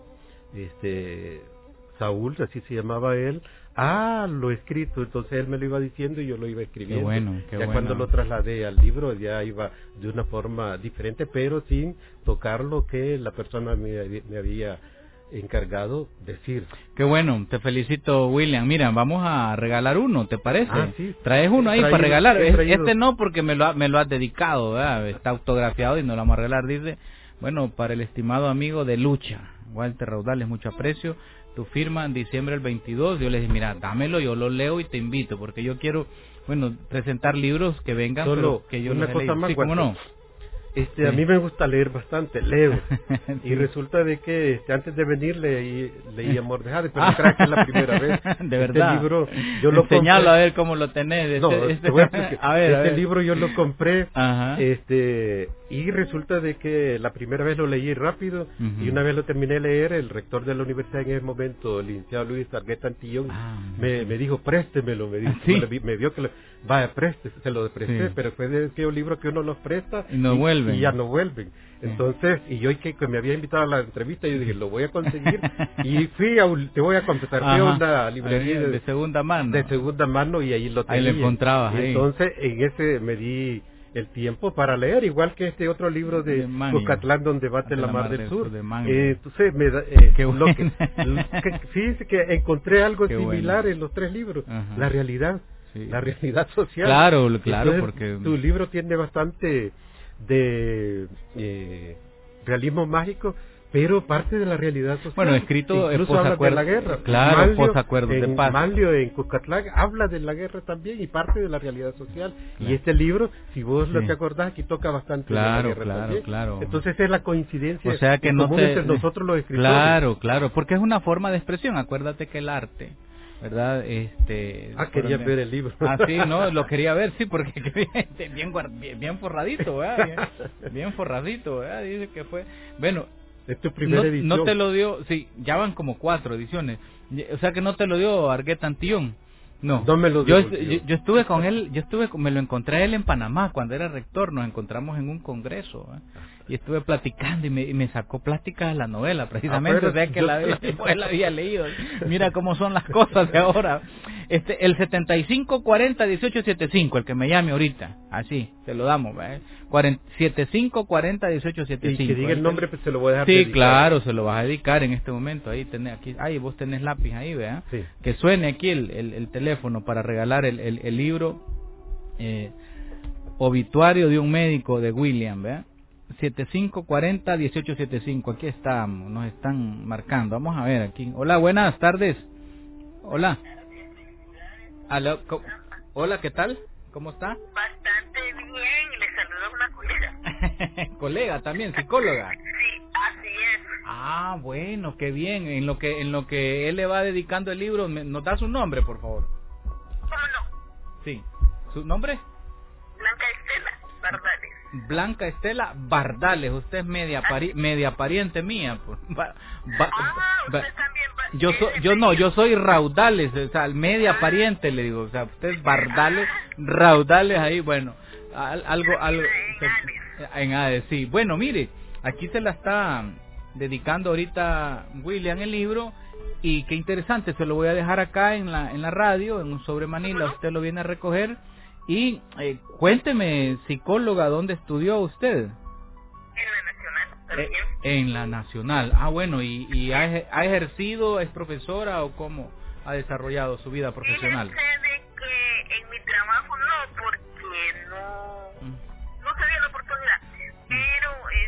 este Saúl, así se llamaba él, a lo escrito. Entonces él me lo iba diciendo y yo lo iba escribiendo. Qué bueno, qué ya bueno. Cuando lo trasladé al libro ya iba de una forma diferente, pero sin tocar lo que la persona me, me había encargado decir. Qué bueno, te felicito, William. Mira, vamos a regalar uno, ¿te parece? Ah, sí. Traes uno ahí traído, para regalar. Este no, porque me lo, ha, me lo has dedicado, ¿verdad? Está autografiado y no lo vamos a regalar. Dice, bueno, para el estimado amigo de Lucha, Walter Raudales, mucho aprecio. Tu firma en diciembre del veintidós. Yo le dije, mira, dámelo, yo lo leo y te invito, porque yo quiero, bueno, presentar libros que vengan, Solo pero que yo una no cosa más, sí, ¿cómo no? Este, sí. A mí me gusta leer bastante, leo. Sí. Y resulta de que este, antes de venir leí, leí Amor de Jade, pero no creas que es la primera vez. De verdad. Este libro yo lo Enseñalo compré. a ver cómo lo tenés. Este, No, este, te voy a explicar. a ver, este a ver. libro yo lo compré, Ajá. este y resulta de que la primera vez lo leí rápido, uh-huh, y una vez lo terminé de leer, el rector de la universidad en ese momento, el licenciado Luis Argueta Antillón, ah, me, sí. me dijo, préstemelo, me dijo, ¿Sí? me, me vio que lo, vaya, preste, se lo presté, sí. pero fue de que un libro que uno los presta y no y, vuelven. Y ya no vuelven. Entonces, y yo que, que me había invitado a la entrevista, yo dije, lo voy a conseguir, y fui a un, te voy a completar, fui a una librería de, de, de segunda mano, de segunda mano, y ahí lo tenía. Ahí lo encontrabas. Entonces, ahí. En ese me di el tiempo para leer, igual que este otro libro de Cucatlán, donde bate la, la mar, mar del sur. Eh, entonces, me da, eh, Qué lo que, lo que, fíjese que encontré algo Qué similar bueno. En los tres libros, Ajá. La realidad, sí. La realidad social. Claro, claro, entonces, porque tu libro tiene bastante de eh, realismo mágico, pero parte de la realidad social. Bueno, escrito incluso en habla de la guerra. Claro, Manlio, posacuerdos de paz. Manlio en Cucatlán habla de la guerra también y parte de la realidad social. Claro. Y este libro, si vos sí. lo te acordás, aquí toca bastante claro, de la guerra claro, también. Claro. Entonces es la coincidencia, o sea que en no común te... entre nosotros los escritores. Claro, claro, porque es una forma de expresión. Acuérdate que el arte, ¿verdad? Este, ah, quería ver el libro. Ah, sí, no, lo quería ver, sí, porque bien, bien, bien forradito, ¿verdad? Bien, bien forradito, ¿verdad? Dice que fue, bueno, es tu primera no, edición. No te lo dio, sí, ya van como cuatro ediciones, o sea que no te lo dio Argueta Antillón, No, no me lo yo, devolvió. yo, yo estuve con él, yo estuve, con- me lo encontré a él en Panamá cuando era rector, nos encontramos en un congreso, ¿eh? Y estuve platicando y me, y me sacó plática de la novela, precisamente, Ah, pero o sea que yo- la, después la había leído. Mira cómo son las cosas de ahora. Este, el setenta y cinco cuarenta dieciocho setenta y cinco, el que me llame ahorita, así, te lo damos, ¿eh? setenta y cinco cuarenta dieciocho setenta y cinco. Y que diga el nombre, pues se lo voy a dejar Sí, dedicar. claro, se lo vas a dedicar en este momento. Ahí tenés, aquí, ahí vos tenés lápiz ahí, ¿verdad? Sí. Que suene aquí el, el, el teléfono para regalar el, el, el libro eh, Obituario de un médico de William, ¿verdad? setenta y cinco cuarenta dieciocho setenta y cinco, aquí estamos, nos están marcando. Vamos a ver aquí. Hola, buenas tardes. Hola. Aló, co- Hola, ¿qué tal? ¿Cómo está? Bastante bien, le saludo a una colega. Colega también, psicóloga. Sí, así es. Ah, bueno, qué bien. En lo que en lo que él le va dedicando el libro, me- ¿nos da su nombre, por favor? ¿Cómo no? Sí. ¿Su nombre? Blanca Estela Bardales. Blanca Estela Bardales. Usted es media pari- media pariente mía. pues. Ba- ba- Ah, ba- usted también va- yo es soy, de yo no, medio. yo soy Raudales, o sea, media pariente le digo, o sea, usted es Bardales, Raudales ahí, bueno, al- algo, algo, se- en Hades, sí. Bueno, mire, aquí se la está dedicando ahorita William el libro y qué interesante, se lo voy a dejar acá en la en la radio, en un sobre Manila, usted lo viene a recoger y eh, cuénteme, psicóloga, ¿dónde estudió usted? En la Nacional, Eh, también. en la Nacional. Ah, bueno, ¿y, y ha, ej- ha ejercido, es profesora o cómo ha desarrollado su vida profesional? Fíjense de que en mi trabajo no, porque no, Mm, no se dio la oportunidad. Pero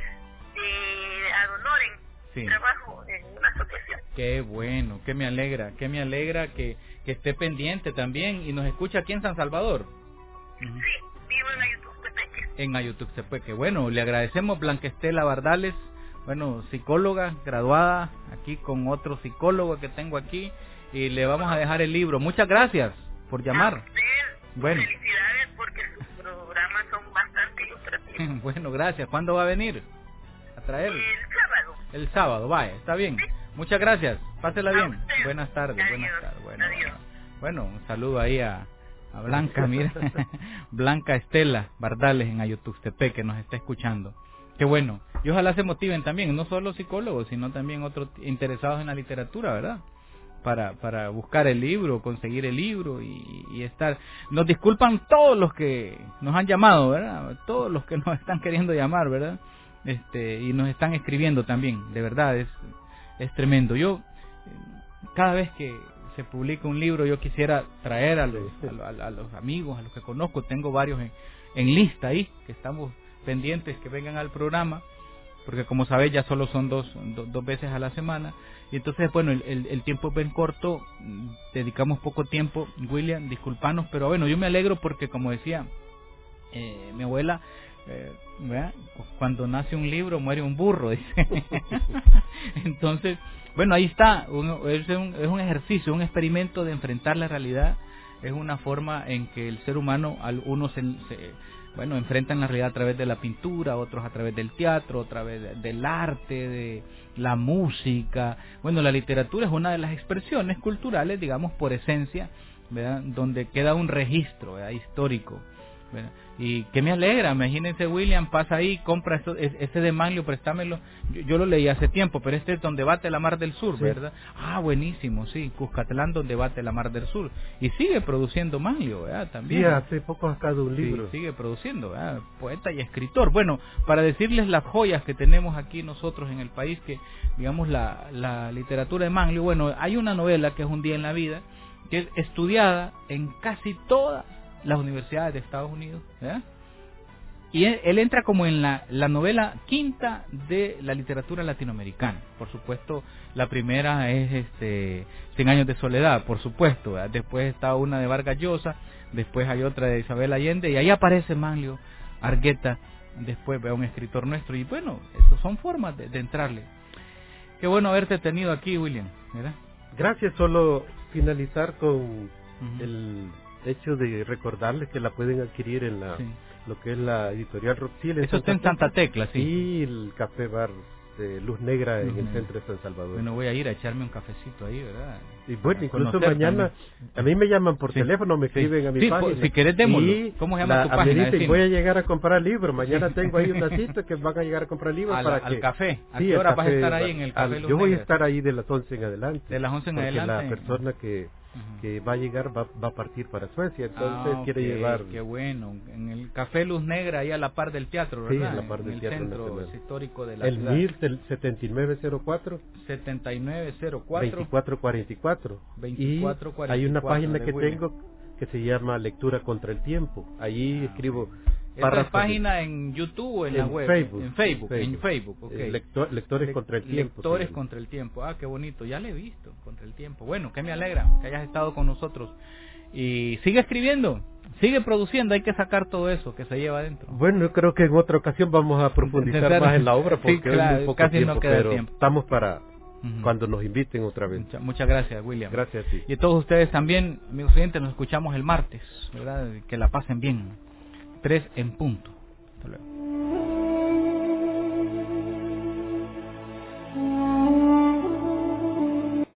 este, ad honorem, Sí. trabajo en una asociación. Qué bueno, que me alegra, que me alegra que, que esté pendiente también y nos escucha aquí en San Salvador. Ujú. Sí, vivo en Ayutuxtepeque. En Ayutuxtepeque. Bueno, le agradecemos Blanca Estela Bardales, bueno, psicóloga, graduada, aquí con otro psicólogo que tengo aquí, y le vamos a dejar el libro. Muchas gracias por llamar. A usted, Bueno. felicidades porque sus programas son bastante ilustrativos. Bueno, gracias. ¿Cuándo va a venir a traer? El sábado. El sábado, vaya, está bien. Muchas gracias, pásela A bien. usted. Buenas tardes, Adiós. buenas tardes. Bueno, Adiós. bueno, un saludo ahí a, a Blanca, mira, Blanca Estela Bardales en Ayutuxtepec, que nos está escuchando. Qué bueno, y ojalá se motiven también, no solo psicólogos, sino también otros interesados en la literatura, ¿verdad? Para, para buscar el libro, conseguir el libro y, y estar... Nos disculpan todos los que nos han llamado, ¿verdad? Todos los que nos están queriendo llamar, ¿verdad? Este, y nos están escribiendo también, de verdad, es, es tremendo. Yo, eh, cada vez que se publica un libro, yo quisiera traer a los, a, a- a los amigos, a los que conozco, tengo varios en, en lista ahí, que estamos pendientes que vengan al programa, porque como sabéis ya solo son dos, do- dos veces a la semana, y entonces bueno, el, el, el tiempo es bien corto, mm, dedicamos poco tiempo, William, disculpanos, pero bueno, yo me alegro porque como decía eh, mi abuela, eh, ¿verdad? Cuando nace un libro muere un burro, dice. Entonces, bueno, ahí está, uno- es, un, es un ejercicio, un experimento de enfrentar la realidad, es una forma en que el ser humano, al uno se, se bueno, enfrentan la realidad a través de la pintura, otros a través del teatro, a través de- del arte, de la música. Bueno, la literatura es una de las expresiones culturales, digamos, por esencia, ¿verdad? Donde queda un registro, ¿verdad? Histórico, ¿verdad? Y que me alegra, imagínense, William pasa ahí, compra eso, es- ese de Manlio, préstamelo. Yo, yo lo leí hace tiempo, pero este es donde bate la Mar del Sur, Sí. ¿verdad? Ah, buenísimo, sí, Cuscatlán donde bate la Mar del Sur. Y sigue produciendo Manlio, ¿verdad? También. Sí, hace poco ha sacado un Sí, libro. sigue produciendo, ¿verdad? Poeta y escritor. Bueno, para decirles las joyas que tenemos aquí nosotros en el país, que digamos la, la literatura de Manlio, bueno, hay una novela que es Un día en la vida, que es estudiada en casi todas las universidades de Estados Unidos, ¿verdad? Y él, él entra como en la, la novela quinta de la literatura latinoamericana. Por supuesto, la primera es este Cien años de soledad, por supuesto, ¿verdad? Después está una de Vargas Llosa, después hay otra de Isabel Allende, y ahí aparece Manlio Argueta, después ve a un escritor nuestro, y bueno, esas son formas de, de entrarle. Qué bueno haberte tenido aquí, William, ¿verdad? Gracias, solo finalizar con Ujú. el hecho de recordarles que la pueden adquirir en la Sí. lo que es la editorial Roxil. Eso está en Santa Tecla, sí. Y el Café Bar eh, Luz Negra en uh-huh. el centro de San Salvador. Bueno, voy a ir a echarme un cafecito ahí, ¿verdad? Y bueno, a incluso mañana, también. A mí me llaman por sí. teléfono, me escriben sí. a mi sí, página. Si querés, démoslo. ¿Cómo se llama la, tu página? Me dicen, voy a llegar a comprar libros. Mañana tengo ahí una cita que van a llegar a comprar libros. Al, para al que, café. ¿A sí, qué hora café, vas a estar ahí en el Café al, Luz Yo voy Negra? a estar ahí de las once en adelante. De las once en adelante. Porque la persona que... Uh-huh. que va a llegar, va, va a partir para Suecia, entonces ah, quiere okay, llevar... Qué bueno, en el Café Luz Negra, ahí a la par del teatro, ¿verdad? Sí, a la par del en el teatro centro nacional. histórico de la el ciudad. M I R, el setenta y nueve cero cuatro setenta y nueve cero cuatro veinticuatro cuarenta y cuatro veinticuatro cuarenta y cuatro y hay una página que William. tengo que se llama Lectura contra el Tiempo. Allí ah, escribo... Okay. ¿Esta es página en YouTube o en, en la web? Facebook, en Facebook. En Facebook. Facebook, okay. Lector, lectores Le contra el Tiempo. Lectores contra el Tiempo. Ah, qué bonito. Ya le he visto, Contra el Tiempo. Bueno, que me alegra que hayas estado con nosotros. Y sigue escribiendo, sigue produciendo. Hay que sacar todo eso que se lleva adentro. Bueno, yo creo que en otra ocasión vamos a profundizar más en la obra porque sí, claro, es muy poco casi tiempo, no queda pero tiempo. Estamos para... Uh-huh. Cuando nos inviten otra vez. Mucha, muchas gracias, William. Gracias a ti. Y a todos ustedes también, amigos oyentes, nos escuchamos el martes, ¿verdad? Que la pasen bien. Tres en punto. Hasta luego.